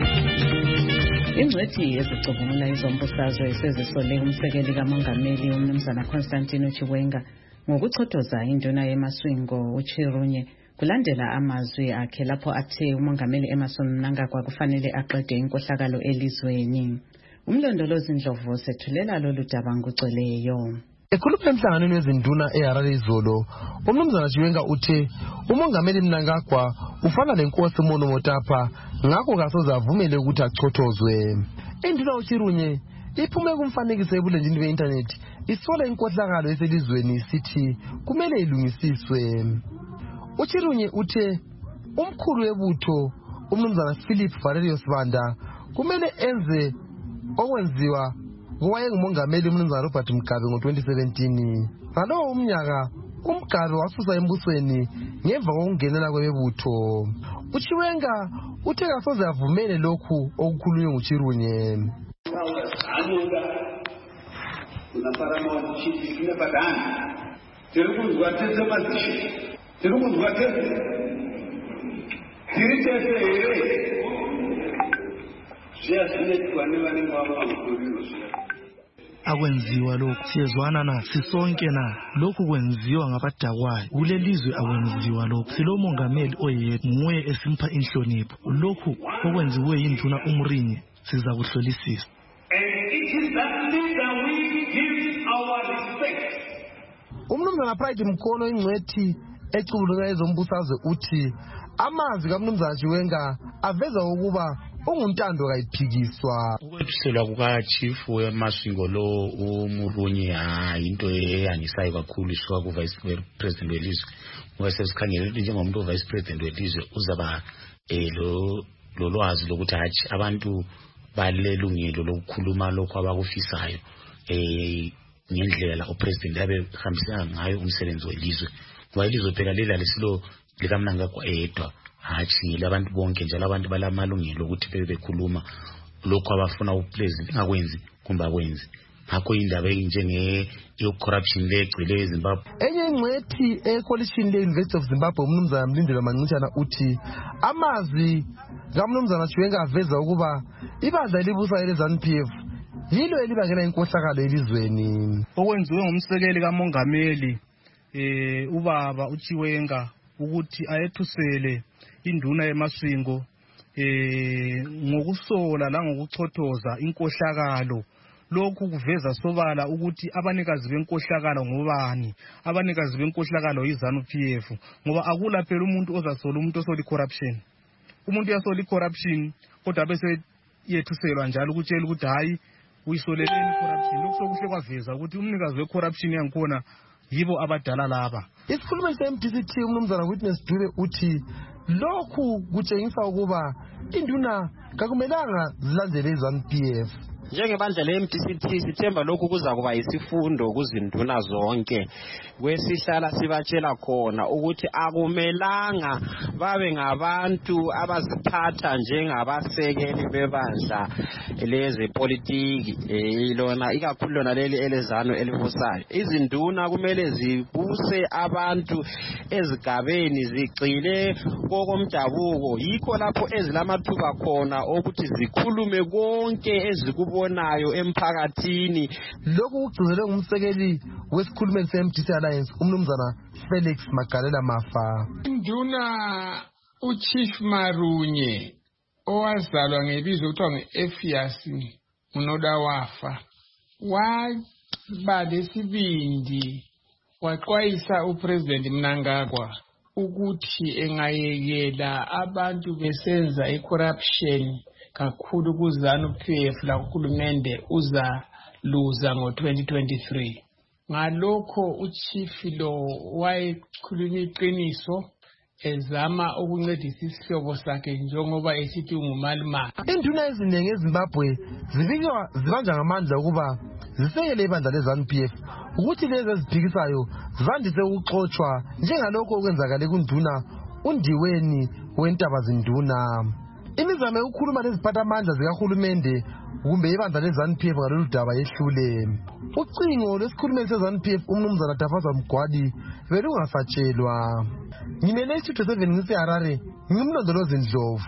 Ingcwethi ezicubungula izombusazwe sezisole umsekeli kamongameli uMnumzana Constantine Chiwenga ngokuchothoza induna yemaswingo uChirunye kulandela amazwi akhe lapho athe umongameli Emmerson Mnangagwa kufanele aqede inkohlakalo elizweni. Umlondolozi Ndlovu sethulela lolu daba ngugcweleyo. Ekhuluma emhlanganweni wezinduna eHarare izolo, uMnumzana Chiwenga uthe umongameli Mnangagwa ufana lenkosi Monomotapa ngakho kasoze avumele ukuthi achothozwe. Induna uChirunye iphume kumfanekiso ebulenjini be-internet isola inkohlakalo eselizweni sithi kumele ilungisiswe. uChirunye uthe umkhulu webutho uMnumzana Philip Valerius Banda kumele enze okwenziwa ngowayengumongameli uMnumzana Robert Mugabe ngo-twenty seventeen. Ngalowo umnyaka uMugabe wasusa embusweni ngemva kokungenela kwebutho. uChiwenga uthe kasoze avumele lokhu okukhulunywe nguChirunye. Kuna Paramount Chief kile badani tirikuzwa tete mazishi tirikuzwa tete tiritete ere siyasine kwane bane ngaba ngokuriyo akwenziwa lokhu siyezwana na sisonke na lokhu kwenziwa ngabadakwayo kulelizwe akwenziwa lokhu silomongameli oyedwa nguye esimpa inhlonipho lokhu okwenziwe yinduna uMrinye siza kuhlolisisa. uMnumzana Pride Mkhono ingcwethi ecubulunga ezombusazwe uthi amazwi kaMnumzana Chiwenga aveza ukuba unguntando kayiphikiswa. Ukwethuselwa kukachief wemaswingo lo uMurunye hayi into eyangisayo kakhulu ishoka ku vice president welizwe. Ngoba sesikhangele njengomuntu vice president welizwe uzaba lo lolwazi lokuthi hathi abantu balelungelo lokukhuluma lokho abakufisayo eh ngendlela upresident yabe khambisana ngayo umsebenzi welizwe. Ngoba ilizwe phela lela lesilo likaMnangagwa edwa hathi labantu bonke njalo abantu balamalungelo ukuthi bebekhuluma lokho abafuna upresident ngakwenzi kumbe akwenzi. Ngakho indaba enjenge corruption legcile eZimbabwe. Enye ingcwethi ecoalition le-University of Zimbabwe uMnumzana Mlindelo Mancitshana uthi amazwi kaMnumzana Chiwenga aveza ukuba ibandla elibusayo le-ZANU P F yilo elibangela inkohlakalo elizweni. Okwenziwe ngumsekeli kamongameli eh ubaba uChiwenga ukuthi ayethusele induna yemaswingo eh ngokusola la ngokuchothoza inkohlakalo. Lokhu kuveza sobala ukuthi abanikazi benkohlakalo ngobani, abanikazi benkohlakalo yiZANU P F ngoba akula phela umuntu ozasola umuntu osoli corruption. Umuntu yasoli corruption kodwa bese yethuselwa njalo ukutshela ukuthi hayi uyisoleleni corruption. Lokho sokuhle kwaveza ukuthi umnikazi we-corruption yangikhona yibo abadala laba. Isikhulumi se-M D C T umnumzana Witness Dube uthi lokhu kutshengisa ukuba induna kakumelanga zilandele i-ZANU P F. Njengebandla le-M D C T sithemba lokhu kuza kuba yisifundo kuzinduna zonke kwesihlala sibatshela khona ukuthi akumelanga babe ngabantu abaziphatha njengabasekeli bebandla lezepolitiki lona ikakhulu lona leli elezano elivusayo. Izinduna kumele zibuse abantu ezigabeni zigcile kokomdabuko, yikho lapho ezilamathuba khona ukuthi zikhulume konke ezikubo bonayo emphakathini. Lokhu kugcizelwe ngumsekeli wesikhulumeni se-M D C Alliance umnumzana Felix Magalela Mafa. Induna uChief Marunye owazalwa ngebizo kuthiwa nge-Ephias unoda wafa, waba lesibindi waxwayisa uPresident Mnangagwa ukuthi engayekela abantu besenza i-corruption kakhulu kuzanu P F la uhulumende uza luza ngo twenty twenty-three. Ngalokho uchief lo wayekhuluma iqiniso ezama ukuncedisa isihlobo sakhe njengoba esithi ngumalimali. Induna eziningi eZimbabwe zibikwa zibanja ngamandla ukuba zisekele ibandla leZANU P F ukuthi lezi eziphikisayo zandise ukuxoxwa njengalokho okwenzakala kunduna uNdiweni wentaba zinduna. Imizamo yokukhuluma leziphathamandla zikahulumende kumbe ibandla leZANU P F ngalolu daba yehlule. Ucingo lwesikhulumeli seZANU P F umnumzana Dafaza Mgwadi belungasatshelwa. Ngimele iStudio seven ngise-Harare, ngimlondolozi Ndlovu.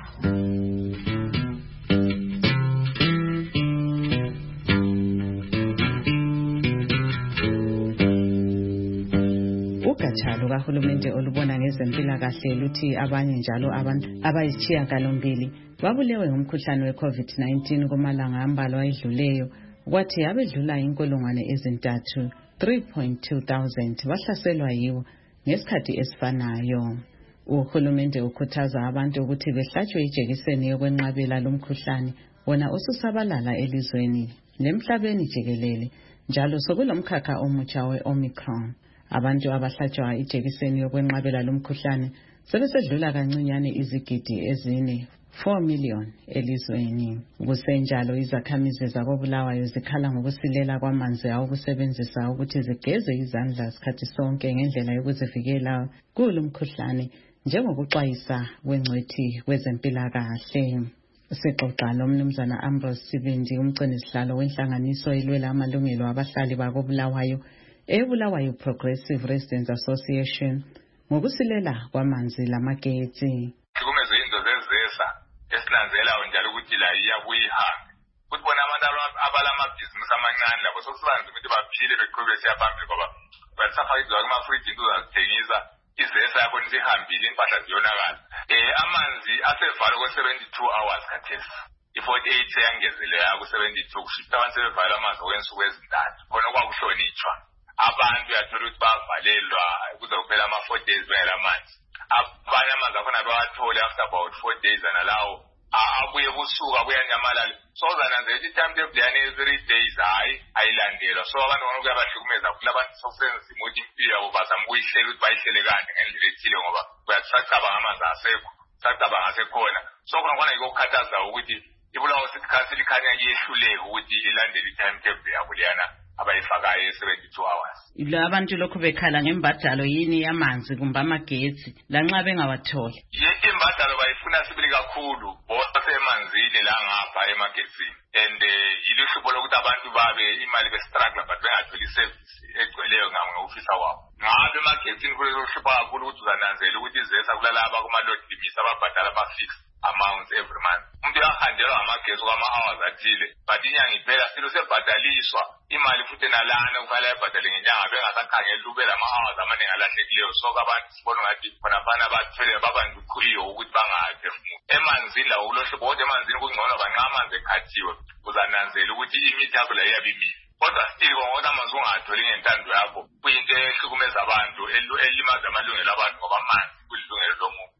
Ugatsha lukahulumende olubona ngezempilakahle luthi abanye njalo abantu abayisishiyagalombili babulewe ngumkhuhlane we-COVID nineteen kumalanga ambalwa ayedluleyo, kwathi abedlula inkulungwane ezintathu three point two thousand bahlaselwa yiwo ngesikhathi esifanayo. Uhulumende ukhuthaza abantu ukuthi behlatshwe ijekiseni yokwenqabela lomkhuhlane wona ususabalala elizweni lemhlabeni jikelele, njalo sokulomkhakha omutsha we-Omicron. Abantu abahlatshwa ijekiseni yokwenqabela lomkhuhlane sebesedlula kancinyane izigidi ezine four million elizweni. Kusenjalo izakhamizi zakoBulawayo zikhala ngokusilela kwamanzi awokusebenzisa ukuthi zigeze izandla sikhathi sonke ngendlela yokuzivikela kulo mkhuhlane njengokuxwayisa wengcwethi kwezempilakahle. Sixoxa nomnumzana Ambrose Sibindi, umgcinisihlalo wenhlanganiso elwela amalungelo abahlali bakoBulawayo eBulawayo Progressive Residents Association ngokusilela kwamanzi lamagetsi. Sikumeze into zezesa esinanzelayo njalo ukuthi la iyabuyihambe. Kuthi bona abantu abalamabhizinisi amancane labo sokusibanza ukuthi baphile beqhubeke siyaphambili ngoba basafayizwa kuma-fridge into uzazithengisa izesa yakho nisihambile impahla ziyonakala. Eh amanzi asevala kwe-seventy-two hours khathesi. I-forty-eight seyangezelelwa ku-seventy-two kushita abantu sebevala amanzi okwensuku ezintathu khona kwakuhlonitshwa. Abantu uyathola ukuthi bavalelwa kuze kuphela ama-four days bengela amanzi. Abanye amanzi akhona bawathole after about four days analawo abuye kusuka kuyanyamalala. So uzananzela ukuthi i-timetable yani three days hayi ayilandelwa. So abantu bona kuyabahlukumeza kula abantu sokusenzisa ukuthi impilo yabo bazama ukuyihlela ukuthi bayihlele kanti ngendlela ethile ngoba uyasacabanga amanzi asekho, sacabanga asekhona. So khona khona yiko kukhathaza ukuthi iBulawayo City Council ikhanya iyehluleka ukuthi ilandele i-timetable yabo leyana abayifakayo seventy-two hours. Ilo abantu lokho bekhala ngembadalo yini yamanzi kumbe amagetsi lanxa bengawatholi. Imbadalo bayifuna sibili kakhulu bose emanzini la ngapha emagetsini. And iluhlupho lokuthi abantu babe imali bestruggle but bengatholi service egcweleyo ngofisa wabo. Ngabe emagetsini kulohlupho kakhulu ukuthi uzananzela ukuthi izesa kulalaba kuma load limits ababhadala ama-fix amounts every month. Umuntu uyahanjelwa amagesi kwama-hours athile but inyanga iphela silo sebhadaliswa imali futhi nalana kufanele ayibhadale ngenyanga bengasakhangela ube lama-hours amaningi alahlekileyo. So abantu sibona ngathi khonaphana bathwele babanje ukhuliyo ukuthi bangaphefumuli. Emanzini lawo kulohlupho kodwa emanzini kungcono banxa amanzi ekhathiwe uzananzela ukuthi imithi yakho la iyabe imile. Kodwa still ngoba amanzi ungatholi ngentando yakho kuyinto ehlukumeza abantu elimaza amalungelo abantu ngoba amanzi kulilungelo lomuntu.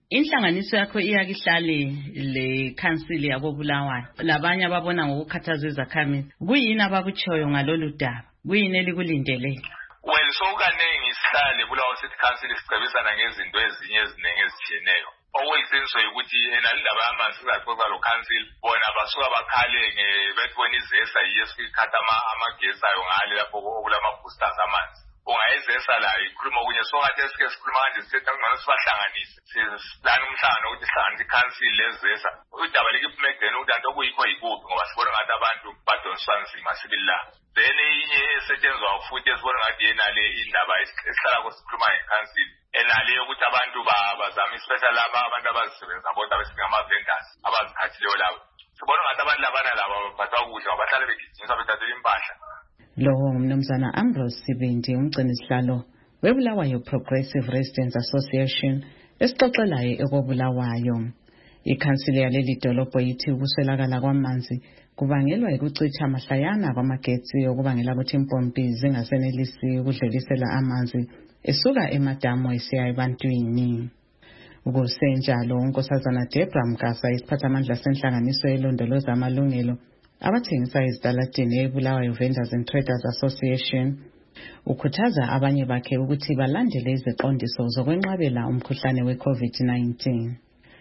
inhlanganiso yakho iyakihlale le council yabo Bulawayo labanye ababona ngokukhathaza izakhamizi kuyini abakuchoyo ngalolu daba kuyini elikulindele? Well, so kaningi sihlale Bulawayo City Council sicebisana ngezinto ezinye eziningi ezitshiyeneyo. Okuyinsinso ukuthi enalindaba yamanzi sizaxoxa lo council bona basuka bakhale bethi bona izesa yesikhatha amagesi ayo ngale lapho okulama boosters amanzi. Ungayizesa la ikhuluma kunye so kade sike sikhuluma kanje sisethe ngani sibahlanganise sihlala umhlangano ukuthi sihlanganise council lezesa udaba likipmekden udanto okuyikho yikuphi ngoba sibona ngathi abantu badonswa nzima sibila. Then inye esetshenzwa futhi esibona ngathi yena le indaba esihlala kusikhuluma ngeCouncil enale ukuthi abantu bazama especially laba abantu abazisebenza bodwa besingama vendors abazikhathileyo labo. Sibona ngathi abantu labana laba baphathwa kuhle abahlale begijinisa bethathela impahla. Lo ngumnumzana Ambrose Sibindi umgcini sihlalo weBulawayo Progressive Residents Association esixoxelayo ekobulawayo. ICouncil yaleli dolobho yithi ukuswelakala kwamanzi kubangelwa ukucitha amahlayana kwamagetsi okubangela ukuthi impompi zingasenelisi ukudlulisela amanzi esuka emadamu esiya ebantwini. Ukusenjalo unkosazana Deborah Mkasa isiphathamandla senhlanganiso elondoloza amalungelo abathengisa ezitaladini eBulawayo Vendors and Traders Association ukhuthaza abanye bakhe ukuthi balandele iziqondiso zokwenqabela umkhuhlane we-COVID nineteen.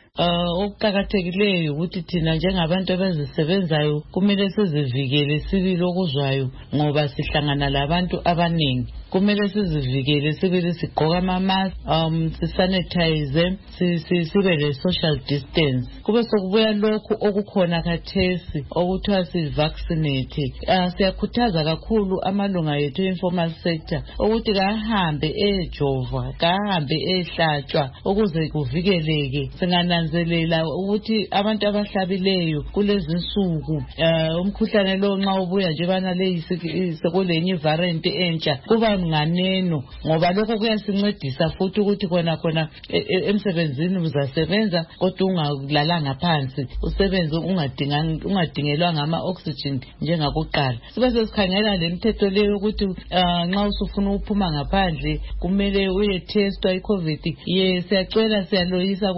Uh okuqhakathekileyo ukuthi thina njengabantu abazisebenzayo kumele sizivikele sibili okuzwayo ngoba sihlangana labantu abaningi. Kumele sizivikele sibili sigqoka ama mask um sisanitize sibe le social distance. Kube sokubuya lokhu okukhona khathesi okuthiwa si vaccinate. Uh, siyakhuthaza kakhulu amalunga yethu informal sector ukuthi kahambe ejova kahambe ehlatshwa ukuze kuvikeleke. Singananzelela ukuthi abantu abahlabileyo kulezi insuku uh, umkhuhlane lo nxa ubuya nje bana le sekulenye variant entsha kuba nganeno ngoba lokho kuyasincedisa futhi ukuthi khona khona emsebenzini uzasebenza kodwa ungalalanga phansi usebenze ungadinga ungadingelwa ngama oxygen njengakuqala. Sibe sesikhangela lemithetho leyo ukuthi nxa usufuna ukuphuma ngaphandle kumele uye testwa iCovid. Ye siyacela siyaloyisa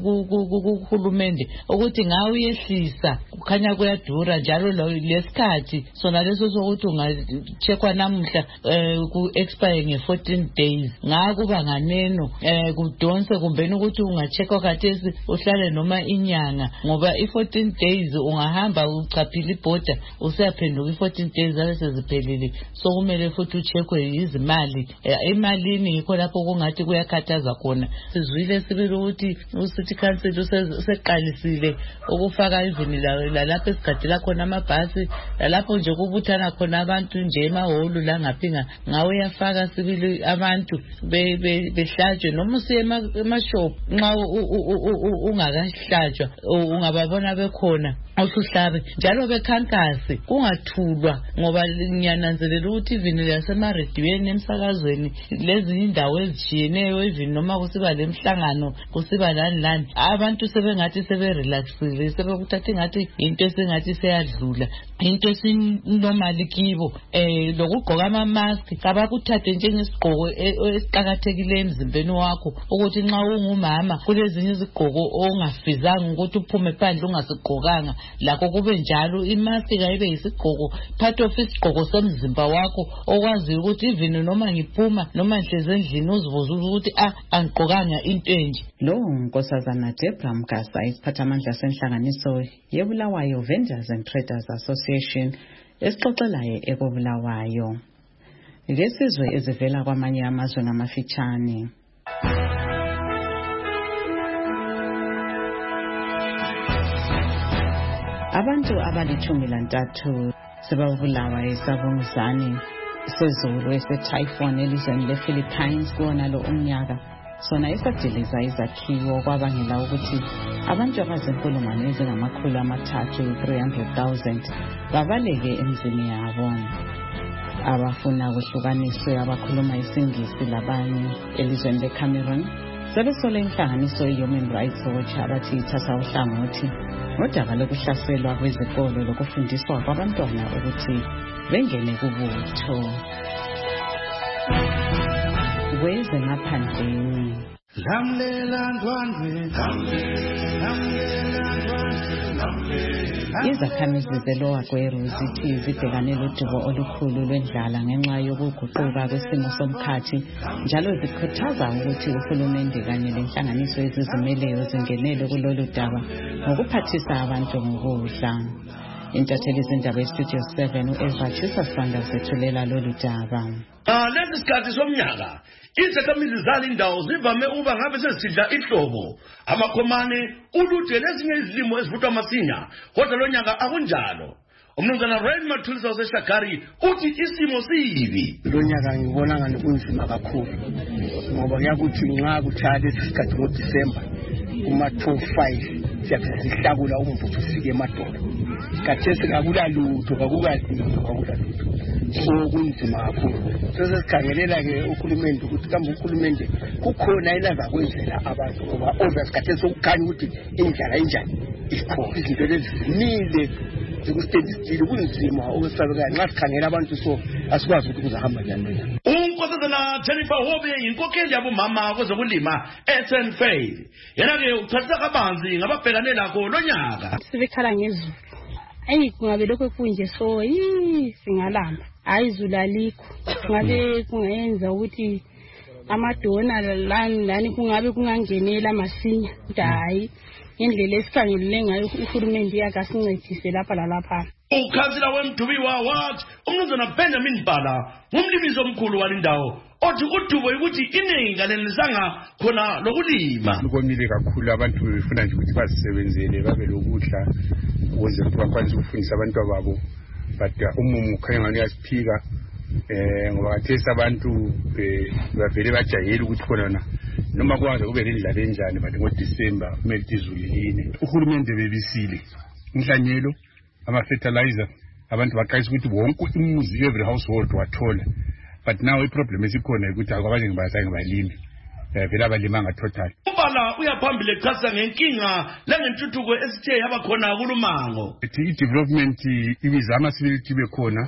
kuhulumende ukuthi ngawe uyehlisa kukhanya kuyadura njalo lesikhathi sona leso sokuthi ungacheckwa namuhla ku expire nge fourteen days ngakuba nganeno eh kudonse kumbeni ukuthi ungacheckwa khathesi uhlale noma inyanga ngoba i fourteen days ungahamba uchaphile iborder usiyaphenduka i fourteen days bese ziphelile so kumele futhi ucheckwe izimali emalini yikho lapho kungathi kuyakhathaza khona. Sizwile sibili ukuthi uCity Council useqalisile ukufaka ivini la lapho esigadela khona amabhasi lapho nje kubuthana khona abantu nje emahholo la ngaphinga ngawe yafaka sibili abantu behlatshwe noma usiye emashop nxa ungakahlatshwa ungababona bekhona usuhlabe njalo bekhankase kungathulwa ngoba ngiyananzelela ukuthi ivini lasemarediyweni emsakazweni lezi indawo ezitshiyeneyo ivini noma kusiba lemhlangano kusiba lani lani abantu sebengathi seberelaxile sebekuthatha ngathi into esengathi seyadlula into esinormal kibo eh lokugqoka ama mask abakuthathe njengesigqoko esiqhakathekile emzimbeni wakho ukuthi nxa ungumama kulezinye izigqoko ongafizanga ukuthi uphume phandle ungasigqokanga lakho kube njalo imask kayibe yisigqoko part of isigqoko somzimba wakho okwazi ukuthi even noma ngiphuma noma nhleze endlini uzivuza ukuthi ah angigqokanga into enje. Lo nkosazana Deborah Mkasa isiphathamandla senhlanganiso yeBulawayo Vendors and Traders Association esixoxelayo ekobulawayo. Lesizwe ezivela kwamanye amazwe ngamafitshane. Abantu abalithumi lantathu sebabulawa esabunguzane sezulu ese-typhoon elizweni le-Philippines kuwona lo umnyaka. Sona esadiliza izakhiwo kwabangela ukuthi abantu abazinkulungwane ezingamakhulu amathathu three hundred thousand babaleke emzini yabo. Abafuna kuhlukaniswe abakhuluma isingisi labanye elizweni leCameroon sebesole inhlanganiso ye-Human Rights Watch abathi ithatha uhlangothi ngodaba lokuhlaselwa kwezikolo lokufundiswa kwabantwana ukuthi bengene kubutho. Kwezemaphandleni Izakhamizi zeLower Gweru zithi zibhekane lodubo olukhulu lwendlala ngenxa yokuguquka kwesimo somkhathi, njalo zikhuthaza ukuthi uhulumende kanye lenhlanganiso ezizimeleyo zingenele kulolu daba ngokuphathisa abantu ngokudla. Intatheli zindaba eStudio seven uEva Chisasanda zethulela lolu daba. Lesi sikhathi somnyaka izakhamizi zalindawo zivame ukuba ngabe sesidla ihlobo, amakhomane, ulude lezinye izilimo ezivuthwa masinya, kodwa lo nyaka akunjalo. Umnumzana Red Mathulisa waseShagari uthi isimo sibi. Lo nyaka ngibona ngani unzima kakhulu ngoba kuyakuthi nxa kuthale isikhathi ngoDisemba kuma two five siyakuhlakula umvuzo sike emadolo. Kathesi kakula lutho kakukalimi kakula lutho. So kunzima kakhulu. Sesisikhangelela ke uhulumende ukuthi kambe uhulumende kukhona ilaza kwenzela abantu ngoba ozasikhathesi sokukhanya ukuthi indlela enjani ikhona izinto lezimile zikustatistile kunzima okwesabekayo nxa sikhangela abantu so asikwazi ukuthi kuzahamba njani. Unkosazana Jennifer Hobe yinkokheli yabomama kwezokulima eSan Faith. Yena ke uchasisa kabanzi ngababhekane lakho lo nyaka. Sibekhala ngezulu. Ayi kungabe lokho kunje so yi singalamba. Hayi izulu alikho. Ngabe kungayenza ukuthi amadona lani lani kungabe kungangenela masinya. Hayi ngendlela esikhangelele ngayo uhulumende yakasincedise lapha lalapha. Ukhansila weMdubiwa wathi umnumzana Benjamin Bhala ngumlimizi omkhulu walindawo othi udubo ukuthi iningi kanelisanga khona lokulima. Komile kakhulu abantu befuna nje ukuthi bazisebenzele babe lokudla ukuze bakwazi ukufundisa abantu ababo, but umumu khanya ngani yasiphika eh ngoba kathesa abantu bavele bajayela ukuthi khona noma kwaze kube indlela enjani but ngoDisemba kumele izulu line. Uhulumende bebisile inhlanyelo ama fertilizer abantu baqayisa ukuthi wonke umuzi every household wathola, but now i problem esikhona ukuthi akwazi ngibaza ngibalimi eh vela abalima total. Ubala uyaphambili echasa ngenkinga lengentuthuko esithe yaba khona kulumango. I development ibizama sibility bekhona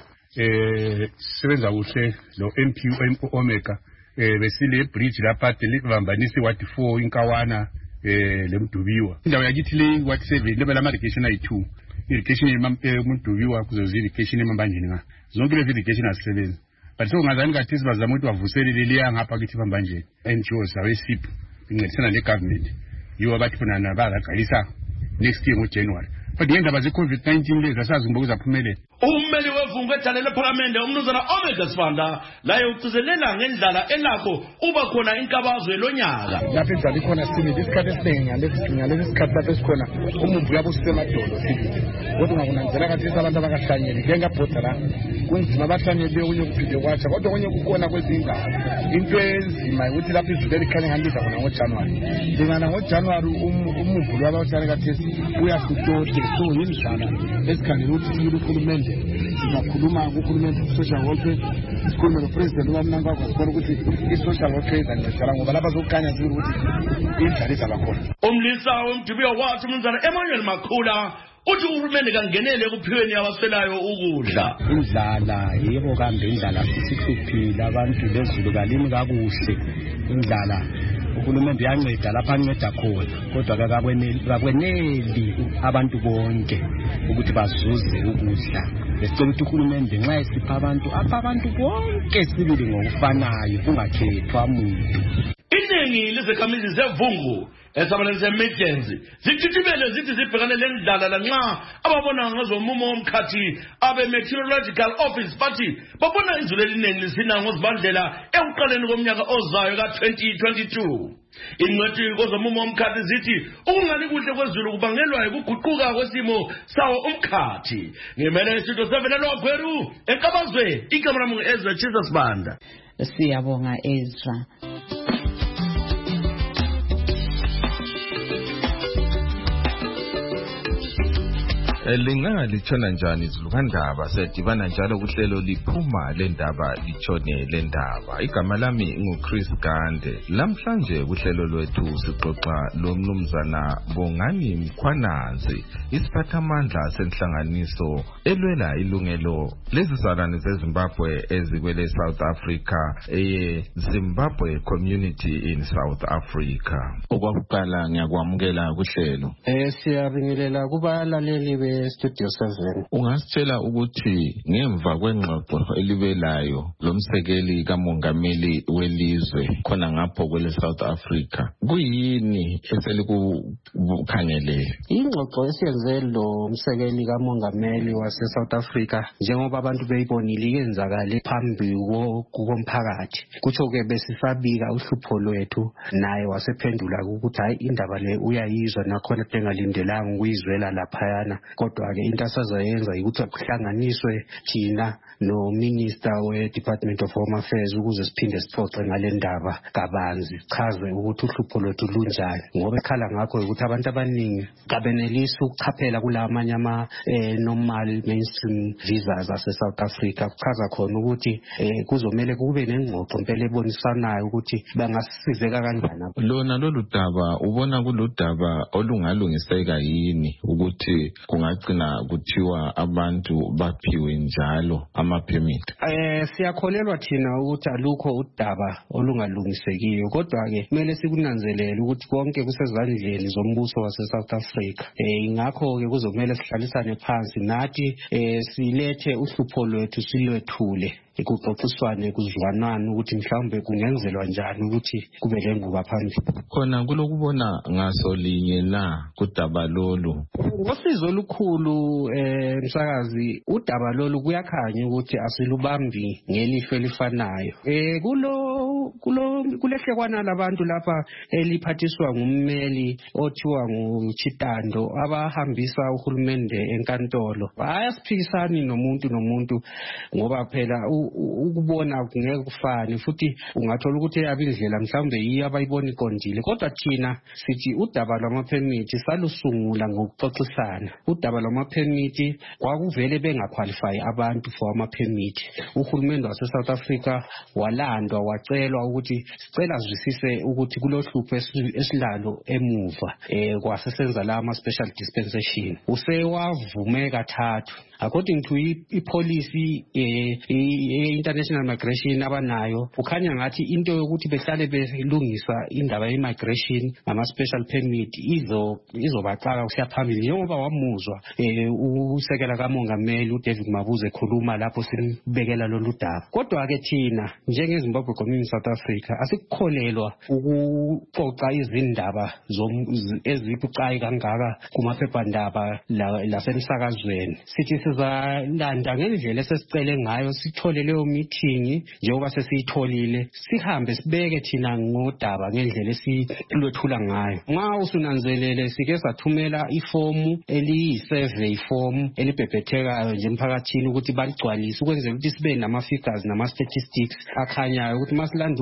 eh sebenza kuhle lo M P Omega eh besile bridge lapha delivambanisi wathi four inkawana eh leMdubiwa. Indawo yakithi le wathi seven level ama irrigation ayi two. Irrigation eMdubiwa kuzozi irrigation emambanjeni nga. Zonke le irrigation azisebenza. But so ngazani kathi sibazama ukuthi bavuselele leya ngapha kithi pambanjeni. N G Os awe S I P incedisana ne government. Yiwo bathi bona nabaqalisa next year ngoJanuary. But ngendaba ze COVID nineteen lezi asazi ngoba kuzaphumelela. Ummeli wevungu ethale leParliament umnumzana Omega Sibanda laye ucizelela ngendlala elakho uba khona inkabazwe lo nyaka. Lapha indaba ikhona sibili isikhathi esiningi ngalesi ngalesi sikhathi lapha esikhona umumbu yabo sisemadolo sibili. Kodwa ngakunanzela kathi abantu abakahlanyeli ngengabhoda la kunzima abahlanyeli okunye kuphinde kwacha kodwa okunye kukhona kwezindawo. Into enzima ukuthi lapha izulu elikhanya ngalisa khona ngoJanuary. Ngana ngoJanuary umumbu lwaba uthane kathi uyasutoti so yindlala esikhangela ukuthi uhulumende sizakhuluma kuhulumende social welfare sikhuluma nopresident wamnanga kwakhona ukuthi i-social welfare izancedisana ngoba lapha zokukhanya zile ukuthi indlala izabakhona. Umlisa weMdubiwa wathi umnumzana Emmanuel Makhula uthi uhulumende kangenele ekuphiweni abaswelayo ukudla. Indlala yebo kambe indlala sisihluphile abantu lezulu kalimi kakuhle indlala uhulumende yanceda lapha anceda khona kodwa kakakweneli abantu bonke ukuthi bazuze ukudla. Besicela ukuthi uhulumende nxa esipha abantu apha abantu bonke sibili ngokufanayo kungakhethwa umuntu. Iningi lezakhamizi zevungu esabalenze emergency zithithibele zithi zibhekane lendlala lanxa ababona ngazomumo womkhathi abe meteorological office bathi babona izulu eliningi lisina ngozibandlela ekuqaleni komnyaka ozayo ka twenty twenty-two. Ingcwethi kozomumo womkhathi zithi ukungani kuhle kwezulu kubangelwa ukuguquka kwesimo sawo umkhathi. Ngimele Studio seven eLower Gweru enkabazwe ikamera mu Ezra Chisasibanda. Siyabonga Ezra. Lingalitshona njani izulukandaba sedibana njalo kuhlelo liphuma lendaba litshone lendaba. Igama lami nguChris Gande. Lamhlanje kuhlelo lwethu sixoxa lomnumzana Bongani Mkhwanazi, isiphathamandla senhlanganiso elwela ilungelo lezizalwane zeZimbabwe ezikwele South Africa, eye Zimbabwe Community in South Africa. Okwakuqala ngiyakwamukela kuhlelo. Eh siyabingelela kubalaleli be Studio seven. Ungasitshela ukuthi ngemva kwengxoxo elibelayo lomsekeli kamongameli welizwe khona ngapho kwele South Africa, kuyini eselikukhangele? Ingxoxo esiyenze lo msekeli kamongameli wase South Africa njengoba abantu beyibonile yenzakale phambi komphakathi, kutsho ke besisabika uhlupho lwethu, naye wasephendula ukuthi hayi indaba le uyayizwa nakhona bengalindelanga ukuyizwela laphayana, kodwa ke into asazayenza ukuthi kuhlanganiswe thina no Minister we Department of Home Affairs ukuze siphinde sixoxe ngale ndaba kabanzi, chaze ukuthi uhlupho lwethu lunjani, ngoba ekhala ngakho ukuthi abantu abaningi kabenelisa ukuchaphela kulamanye ama normal mainstream visas ase South Africa. Kuchaza khona ukuthi kuzomela kube nengxoxo impela ebonisanayo ukuthi bangasizeka kanjani. Lona lolu daba ubona kuludaba olungalungiseka yini ukuthi kungagcina kuthiwa abantu baphiwe njalo ama permit? Eh siyakholelwa thina ukuthi alukho udaba olungalungisekiyo, kodwa ke kumele sikunanzelele ukuthi konke kusezandleni zombuso wase South Africa. Eh ingakho ke kuzomela sihlalisane phansi nathi eh silethe uhlupho lwethu silwethule ikuxoxiswane kuzwanana ukuthi mhlawumbe kungenzelwa njani ukuthi kube lenguba phambili. Khona kulokubona ngaso linye na kudaba lolu? Ngosizo olukhulu eh msakazi, udaba lolu kuyakhanya ukuthi asilubambi ngelihlo elifanayo. Eh kulo kulo kulehlekwana labantu lapha eliphathiswa ngummeli othiwa nguChitando abahambisa uhulumende enkantolo. Ayasiphikisani nomuntu nomuntu ngoba phela ukubona kungeke kufane, futhi ungathola ukuthi yabindlela mhlawumbe yiyo abayibona iqondile, kodwa thina sithi udaba lwama permit salusungula ngokuxoxisana. Udaba lwama permit kwakuvele bengaqualify abantu for ama permit. Uhulumende wase South Africa walandwa wacelwa ukuthi sicela zwisise ukuthi kulohlupho esilalo emuva eh kwasesenza la ama special dispensation. Usewavume kathathu according to i-policy eh international migration abanayo. Ukhanya ngathi into yokuthi behlale belungisa indaba ye-migration ngama special permit izo izobaqala kusiyaphambili, njengoba wamuzwa eh usekela kamongameli uDavid Mabuza ekhuluma lapho simbekela lolu daba. Kodwa ke thina njenge Zimbabwe Community South Africa asikukholelwa ukuxoxa izindaba ezibucayi kangaka kumaphephandaba lasemsakazweni. Sithi sizalanda ngendlela esesicele ngayo, sithole leyo meeting njengoba sesiyitholile, sihambe sibeke thina ngodaba ngendlela esilwethula ngayo. Nxa usunanzelele sike sathumela ifomu eliyi-survey form elibhebhethekayo nje emphakathini ukuthi baligcwalise ukwenzela ukuthi sibe nama figures nama statistics akhanyayo ukuthi masilanda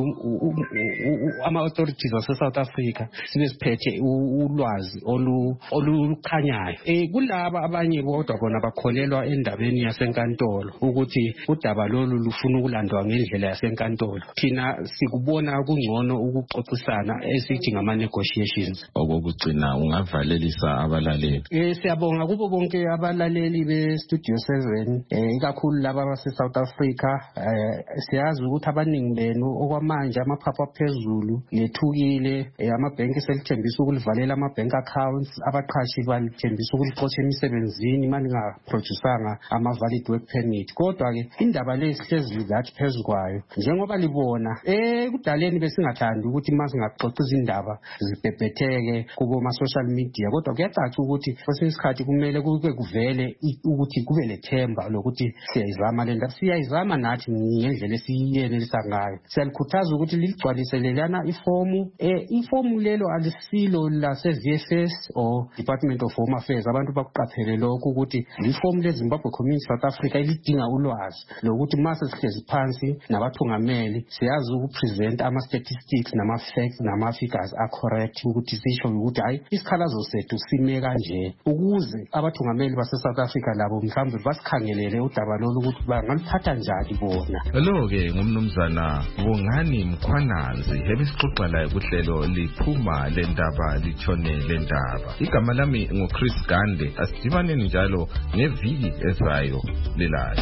ama authorities ase South Africa sibe siphethe ulwazi olukhanyayo. Eh kulaba abanye kodwa bona bakholelwa endabeni yasenkantolo ukuthi udaba lolu lufuna ukulandwa ngendlela yasenkantolo. Thina sikubona kungcono ukuxoxisana esithi ngama negotiations. Okugcina ungavalelisa abalaleli. Eh siyabonga kubo bonke abalaleli be Studio seven, eh ikakhulu laba base South Africa. Eh siyazi ukuthi abaningi benu okwamanje amaphaphu aphezulu lethukile, amabhenki selithembisa ukulivalela ama bank accounts, abaqhashi balithembisa ukulixotsha emisebenzini manje nga producanga ama valid work permit. Kodwa ke indaba le sihlezi lathi phezukwayo njengoba libona eh kudaleni besingathandi ukuthi masingaxoxa izindaba zibhebhetheke kubo ma social media, kodwa kuyacaca ukuthi kwesinye isikhathi kumele kube kuvele ukuthi kube lethemba lokuthi siyayizama le ndaba, siyayizama nathi ngendlela esiyenelisa ngayo. Siyalikhuthaza ukuthi liligcwalise lelana ifomu. Eh ifomu lelo alisilo la se V F S or Department of Home Affairs, abantu bakuqaphele lokho ukuthi ifomu le Zimbabwe Community South Africa ilidinga ulwazi lokuthi mase sihlezi phansi nabathungameli siyazi ukupresent ama statistics nama facts nama figures are correct ukuthi sisho ukuthi hayi isikhalazo sethu sime kanje ukuze abathungameli base South Africa labo mhlawumbe basikhangelele udaba lolu ukuthi bangaliphatha njani bona. Lo ke ngumnumzana Bongani Mkhwananzi hebisixoxa la kuhlelo liphuma lendaba litshone lendaba. Igama lami nguChris Gande, asidibane njalo ngeviki ezayo lilayo.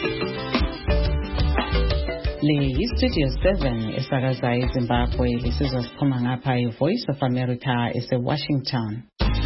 Le Studio seven esakaza eZimbabwe lisizwa siphuma ngapha iVoice of America ese Washington.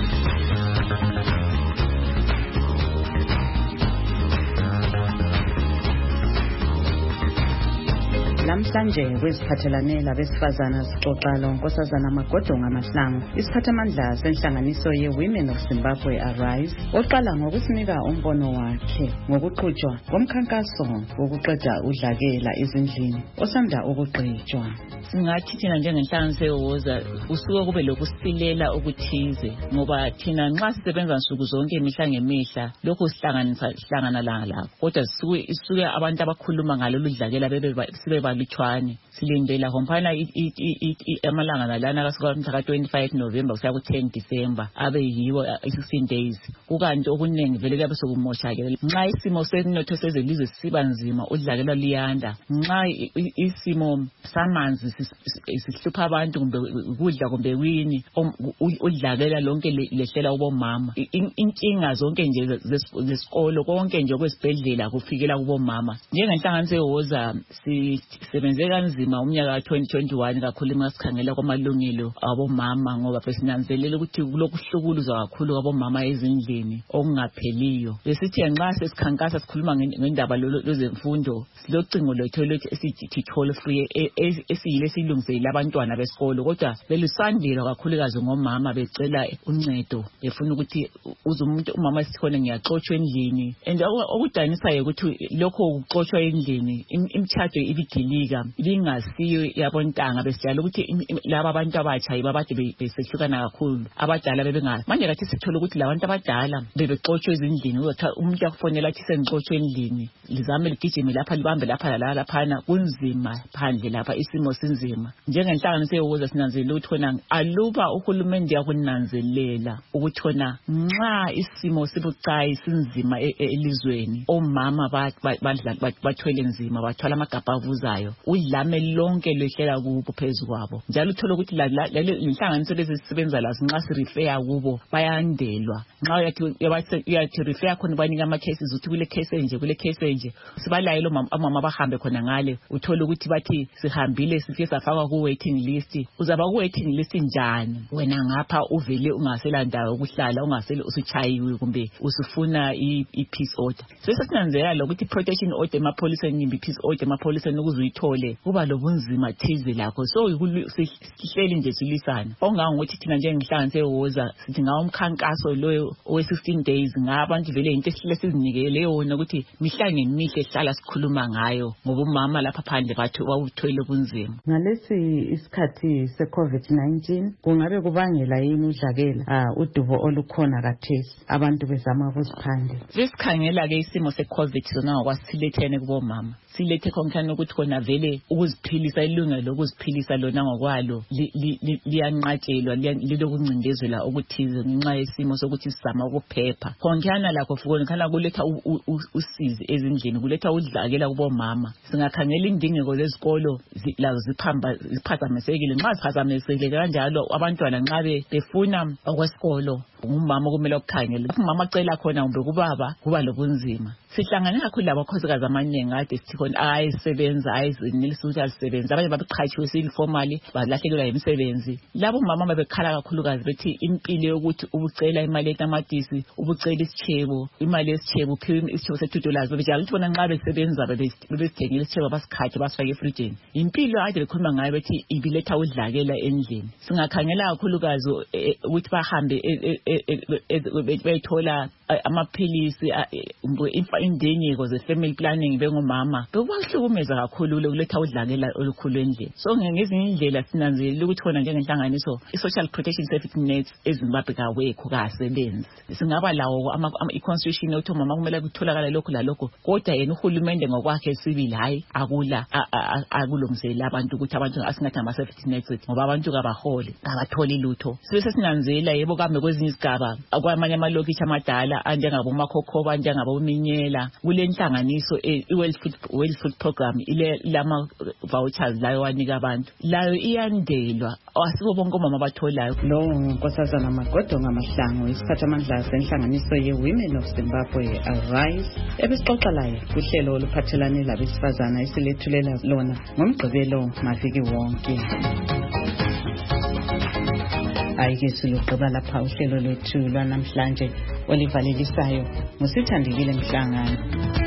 Namhlanje kweziphathelane labesifazana sixoxa lo Nkosazana Magodonga Mahlangu, isiphathamandla senhlanganiso ye-Women of Zimbabwe Arise, oqala ngokusinika umbono wakhe ngokuqhutshwa komkhankaso wokuqeda udlakela ezindlini osanda ukuqhutshwa. Singathi thina njengenhlanganiso yeWoza usuke kube lokusilela okuthize ngoba thina nxa sisebenza nsuku zonke imihla ngemihla lokho sihlanganisa sihlangana la la kodwa sisuke isuke abantu abakhuluma ngalolu dlakela bebe sibe balutshwane silindela hompana amalanga nalana kasuka mhla twenty-five November kuya ku ten December abe yiwo sixteen days kukanti okuningi vele kuyabe sokumoshakela nxa isimo senotho sezelizwe siba nzima udlakela liyanda nxa isimo samanzi sihlupha abantu kumbe ukudla kumbe wini udlakela lonke lehlela kubomama inkinga zonke nje zesikolo konke nje kwesibhedlela kufikela kubomama njengenhlanganiso yeWoza sisebenze kanzima umnyaka twenty twenty-one kakhulu masikhangela kwamalungelo abomama ngoba besinanzelela ukuthi kulokuhlukuluzwa kakhulu kwabomama ezindlini okungapheliyo besithi nxa sesikhankasa sikhuluma ngendaba lezemfundo silocingo lethu lethu esithi toll free esiyile silungisela abantwana besikolo kodwa belusandile kakhulukazi ngomama becela uncedo befuna ukuthi uzumuntu umama sikhona ngiyaxoshwa endlini and okudanisayo ukuthi lokho ukuxoshwa endlini imthatho ibidilika ibingasiyo yabontanga besijala ukuthi laba abantu abatsha ibabade besehlukana kakhulu abadala bebenga manje kathi sithola ukuthi labantu abadala bebexoshwa ezindlini umuntu akufonela athi sengixoshwe endlini lizame ligijime lapha libambe lapha la laphana kunzima phandle lapha isimo sinzima njengenhlanganiso yeWoza sinanzelela ukuthi khona aluba uhulumende yakunanzelela ukuthi khona nxa isimo sibucayi sinzima elizweni omama bathwele nzima bathwala amagabha avuzayo udlame lonke lehlela kubo phezukwabo njalo uthola ukuthi la inhlanganiso lezisebenza la nxa sirefer kubo bayandelwa nxa uyathi uyathi refer khona banika ama cases uthi kule case nje kule case nje sibalayelo mama bahambe khona ngale uthola ukuthi bathi sihambile sifike safakwa ku waiting list uzaba ku waiting list njani wena ngapha uvele ungasela ndawo ukuhlala ungasele usichayiwe kumbe usifuna i peace order sesinanzela lokuthi protection order emapolisa nimbi peace order emapolisa ukuze uyithole kuba lobunzima thize lakho so sihleli nje silisana ongangokuthi thina njengenhlanganiso yeWoza sithi ngawo umkhankaso lo we sixteen days ngabantu vele into esihle sizinikele yona ukuthi mihla ngemihle sihlala sikhuluma ngayo ngoba umama lapha phandle bathi wawuthwele bunzima ngalesi isikhathi se COVID nineteen kungabe kubangela yini udlakela ah udubo olukhona kathesi abantu bezama ukuziphandle sesikhangela ke isimo se COVID sona ngokwasithilethene kubomama silethe konkhana ukuthi khona vele ukuziphilisa ilungelo lokuziphilisa lona ngokwalo liyanqatshelwa lilokuncindezela okuthize ngenxa yesimo sokuthi sizama ukuphepha konkhana lakho futhi khana kuletha usizi ezindlini kuletha udlakela kubomama singakhangela indingeko lezikolo lazo ziphamba ziphazamisekile nxa ziphazamisekile kanjalo abantwana nxa befuna okwesikolo umama kumele ukukhangela umama acela khona kumbe kubaba kuba lobunzima sihlangane kakhulu labakhosikazi amaningi ade sithi khona ayisebenza ayizinilisa ukuthi alisebenza abanye babeqhatshiwe informally balahlekelwa imisebenzi labo mama babekhala kakhulukazi bethi impilo yokuthi ubucela imali etamatisi ubucela isichebo imali yesichebo uphiwe isichebo se two dollars bebejala ukuthi bona nxa besebenza bebesithengile isichebo basikhathe basifake efridgini impilo ade bekhuluma ngayo bethi ibiletha udlakela endlini singakhangela kakhulukazi ukuthi bahambe bethola amaphilisi indenye ze family planning bengumama bekwahlukumeza kakhulu ukuletha udlakela olukhulu endlini. So ngezinye indlela sinanzelela ukuthi khona njengenhlanganiso i-social protection safety net eZimbabwe kawekho kasebenzi. Singaba lawo i-constitution yokuthi umama kumele kutholakala lokho lalokho, kodwa yena uhulumende ngokwakhe sibili hayi akula akulungisela abantu ukuthi abantu asingathi ama-safety nets ngoba abantu kabaholi abatholi lutho. Sibe sesinanzela yebo kambe kwezinye isigaba kwamanye amalokishi amadala anjengabo Makhokhoba njengabo Minyela kule nhlanganiso i-World Food World Food Program ile lama vouchers layo wanika abantu layo iyandelwa asibo bonke omama abatholayo. Lo nkosazana Magodo ngamahlango isiphathamandla senhlanganiso ye-Women of Zimbabwe Arise ebesixoxa laye kuhlelo oluphathelane labesifazana esilethulela lona ngomgqibelo maviki wonke. Ayike siluqoba lapha uhlelo lwethu lwanamhlanje olivalelisayo ngusithandekile Mhlangana.